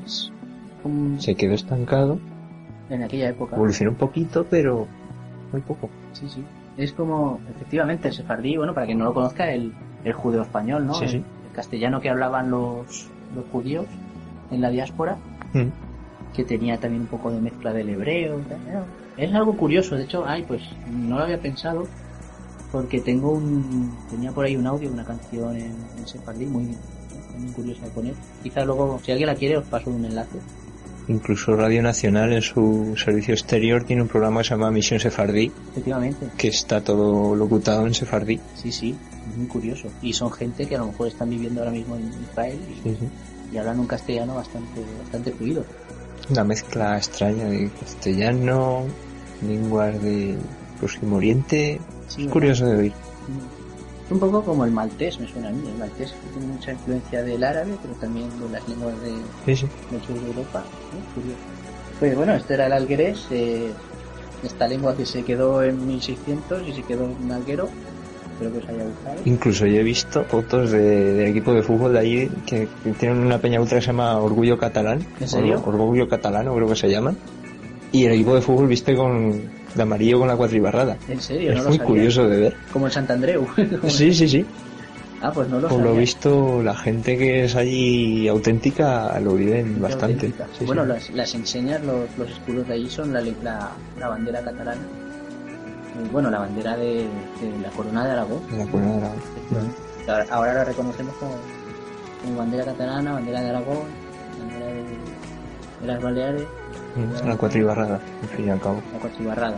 se quedó estancado. En aquella época. Evolucionó un poquito, pero muy poco. Sí. Es como, efectivamente, el sefardí, bueno, para quien no lo conozca, el judeo español, ¿no? Sí. El castellano que hablaban los judíos en la diáspora, que tenía también un poco de mezcla del hebreo. Es algo curioso, de hecho, pues no lo había pensado, porque tenía por ahí un audio, una canción en sefardí muy curiosa de poner. Quizá luego, si alguien la quiere, os paso un enlace. Incluso Radio Nacional en su servicio exterior tiene un programa que se llama Misión Sefardí. Efectivamente. Que está todo locutado en sefardí. Sí, es muy curioso. Y son gente que a lo mejor están viviendo ahora mismo en Israel y hablan un castellano bastante fluido. Una mezcla extraña de castellano, lenguas de Próximo Oriente. Sí, es curioso de oír. Es un poco como el maltés, me suena a mí. El maltés tiene mucha influencia del árabe, pero también de las lenguas del sur de Europa. Curioso. Pues bueno, este era el alguerés, esta lengua que se quedó en 1600 y se quedó en un alguero. Espero que os haya gustado. Incluso yo he visto fotos del equipo de fútbol de allí que tienen una peña ultra que se llama Orgullo Catalán. ¿En serio? Orgullo Catalano, creo que se llaman. Y el equipo de fútbol viste de amarillo con la cuatribarrada. ¿En serio? Es muy curioso de ver. Como el Santandreu. Sí. Pues no lo Por sabía. lo visto, la gente que es allí auténtica lo viven bastante. Sí, bueno, las enseñas, los escudos de allí son la bandera catalana. Bueno, la bandera de la corona de Aragón. La corona de Aragón. Ahora la reconocemos como bandera catalana, bandera de Aragón, bandera de las Baleares. La cuatribarrada, al fin y al cabo. La cuatribarrada,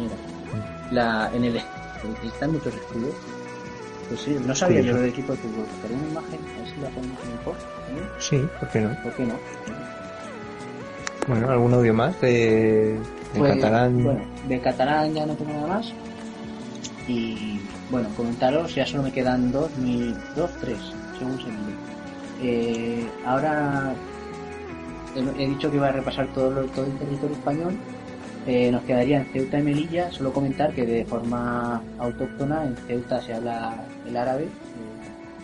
la señora. Están muchos escudos. Pues sí, no sabía yo lo del equipo de fútbol. Pero una imagen, a ver si la ponemos mejor. Sí, ¿por qué no? ¿Por qué no? Bueno, ¿algún audio más de catalán? Bueno, de catalán ya no tengo nada más. Y bueno, comentaros, ya solo me quedan tres, según se mire. Ahora he dicho que iba a repasar todo el territorio español. Nos quedaría en Ceuta y Melilla. Solo comentar que de forma autóctona en Ceuta se habla el árabe,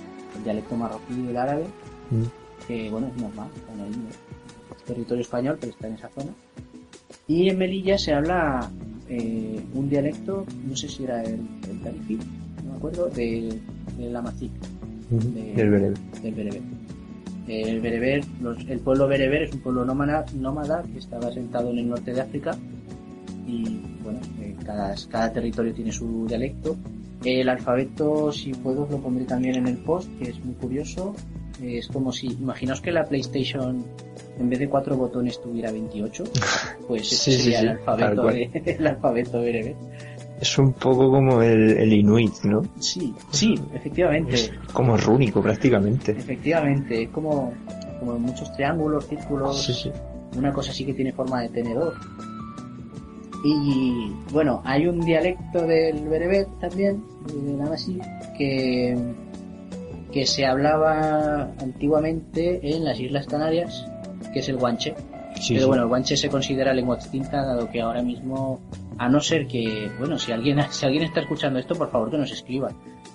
dialecto marroquí del árabe, que bueno, es normal, están ahí, ¿no? Es territorio español, pero está en esa zona. Y en Melilla se habla un dialecto, no sé si era el tarifi, no me acuerdo, del amazigh, del bereber. Del bereber. El bereber, el pueblo bereber es un pueblo nómada que estaba asentado en el norte de África y bueno, cada territorio tiene su dialecto. El alfabeto, si puedo, os lo pondré también en el post, que es muy curioso. Es como si, imaginaos que la PlayStation en vez de 4 botones tuviera 28, pues ese sería el alfabeto el alfabeto bereber. Es un poco como el inuit, ¿no? Sí, efectivamente. Es como rúnico prácticamente. Efectivamente, es como muchos triángulos, círculos, Sí. una cosa así que tiene forma de tenedor. Y bueno, hay un dialecto del bereber también, del amazigh, que se hablaba antiguamente en las Islas Canarias, que es el guanche. Pero bueno, el guanche se considera lengua extinta, dado que ahora mismo, a no ser que, bueno, si alguien está escuchando esto, por favor que nos escriba.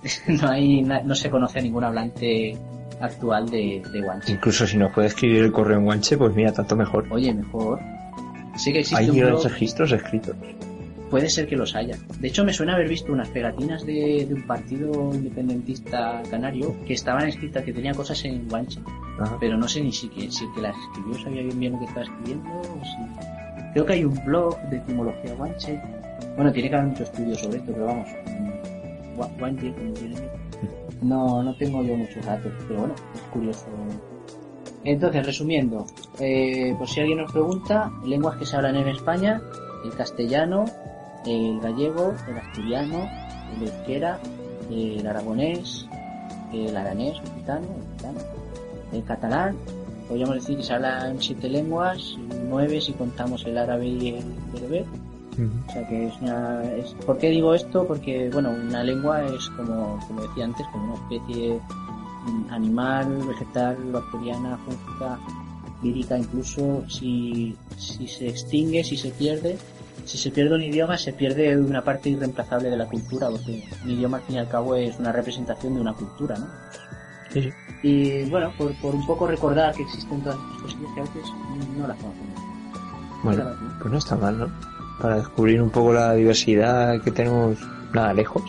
No se conoce a ningún hablante actual de guanche. Incluso si nos puede escribir el correo en guanche, pues mira, tanto mejor. Oye, mejor. Sí que existe hay un blog. Registros escritos. Puede ser que los haya. De hecho, me suena haber visto unas pegatinas de un partido independentista canario que estaban escritas, que tenía cosas en guanche. Pero no sé ni si el que las escribió sabía bien lo que estaba escribiendo. O si... Creo que hay un blog de etimología guanche. Bueno, tiene que haber mucho estudio sobre esto, pero vamos. Guanche, como tiene. No tengo yo muchos datos, pero bueno, es curioso. Entonces, resumiendo, por si alguien nos pregunta, lenguas que se hablan en España: el castellano, el gallego, el asturiano, el euskera, el aragonés, el aranés, el gitano, el catalán. Podríamos decir que se hablan 7 lenguas, 9 si contamos el árabe y el bereber. O sea que ¿por qué digo esto? Porque bueno, una lengua es como decía antes, como una especie animal, vegetal, bacteriana, fúngica, lírica. Incluso si se extingue, si se pierde un idioma, se pierde una parte irreemplazable de la cultura, porque un idioma al fin y al cabo es una representación de una cultura, ¿no? Sí. Y bueno, por un poco recordar que existen todas estas cosillas que a veces no las conocemos. Bueno, pues no está mal, ¿no? Para descubrir un poco la diversidad que tenemos nada lejos.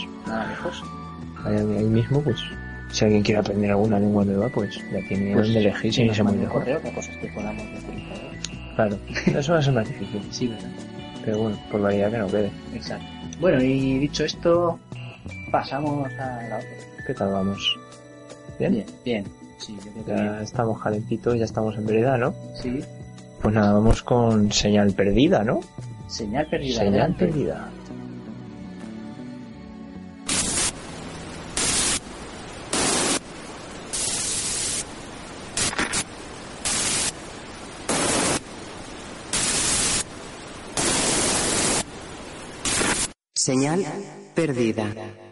Ahí mismo, pues, si alguien quiere aprender alguna lengua nueva, pues ya tiene donde elegir sin irse muy lejos. Correo, que cosas que podamos utilizar. Claro, eso va a ser más difícil. Sí, ¿verdad? Pero bueno, por variedad que no quede. Exacto. Bueno, y dicho esto, pasamos a la otra. ¿Qué tal vamos? ¿Bien? Bien. Sí, yo creo que ya bien. Estamos calentitos, ya estamos en vereda, ¿no? Sí. Pues nada, vamos con señal perdida, ¿no? Señal perdida. Señal adelante. perdida. Señal perdida.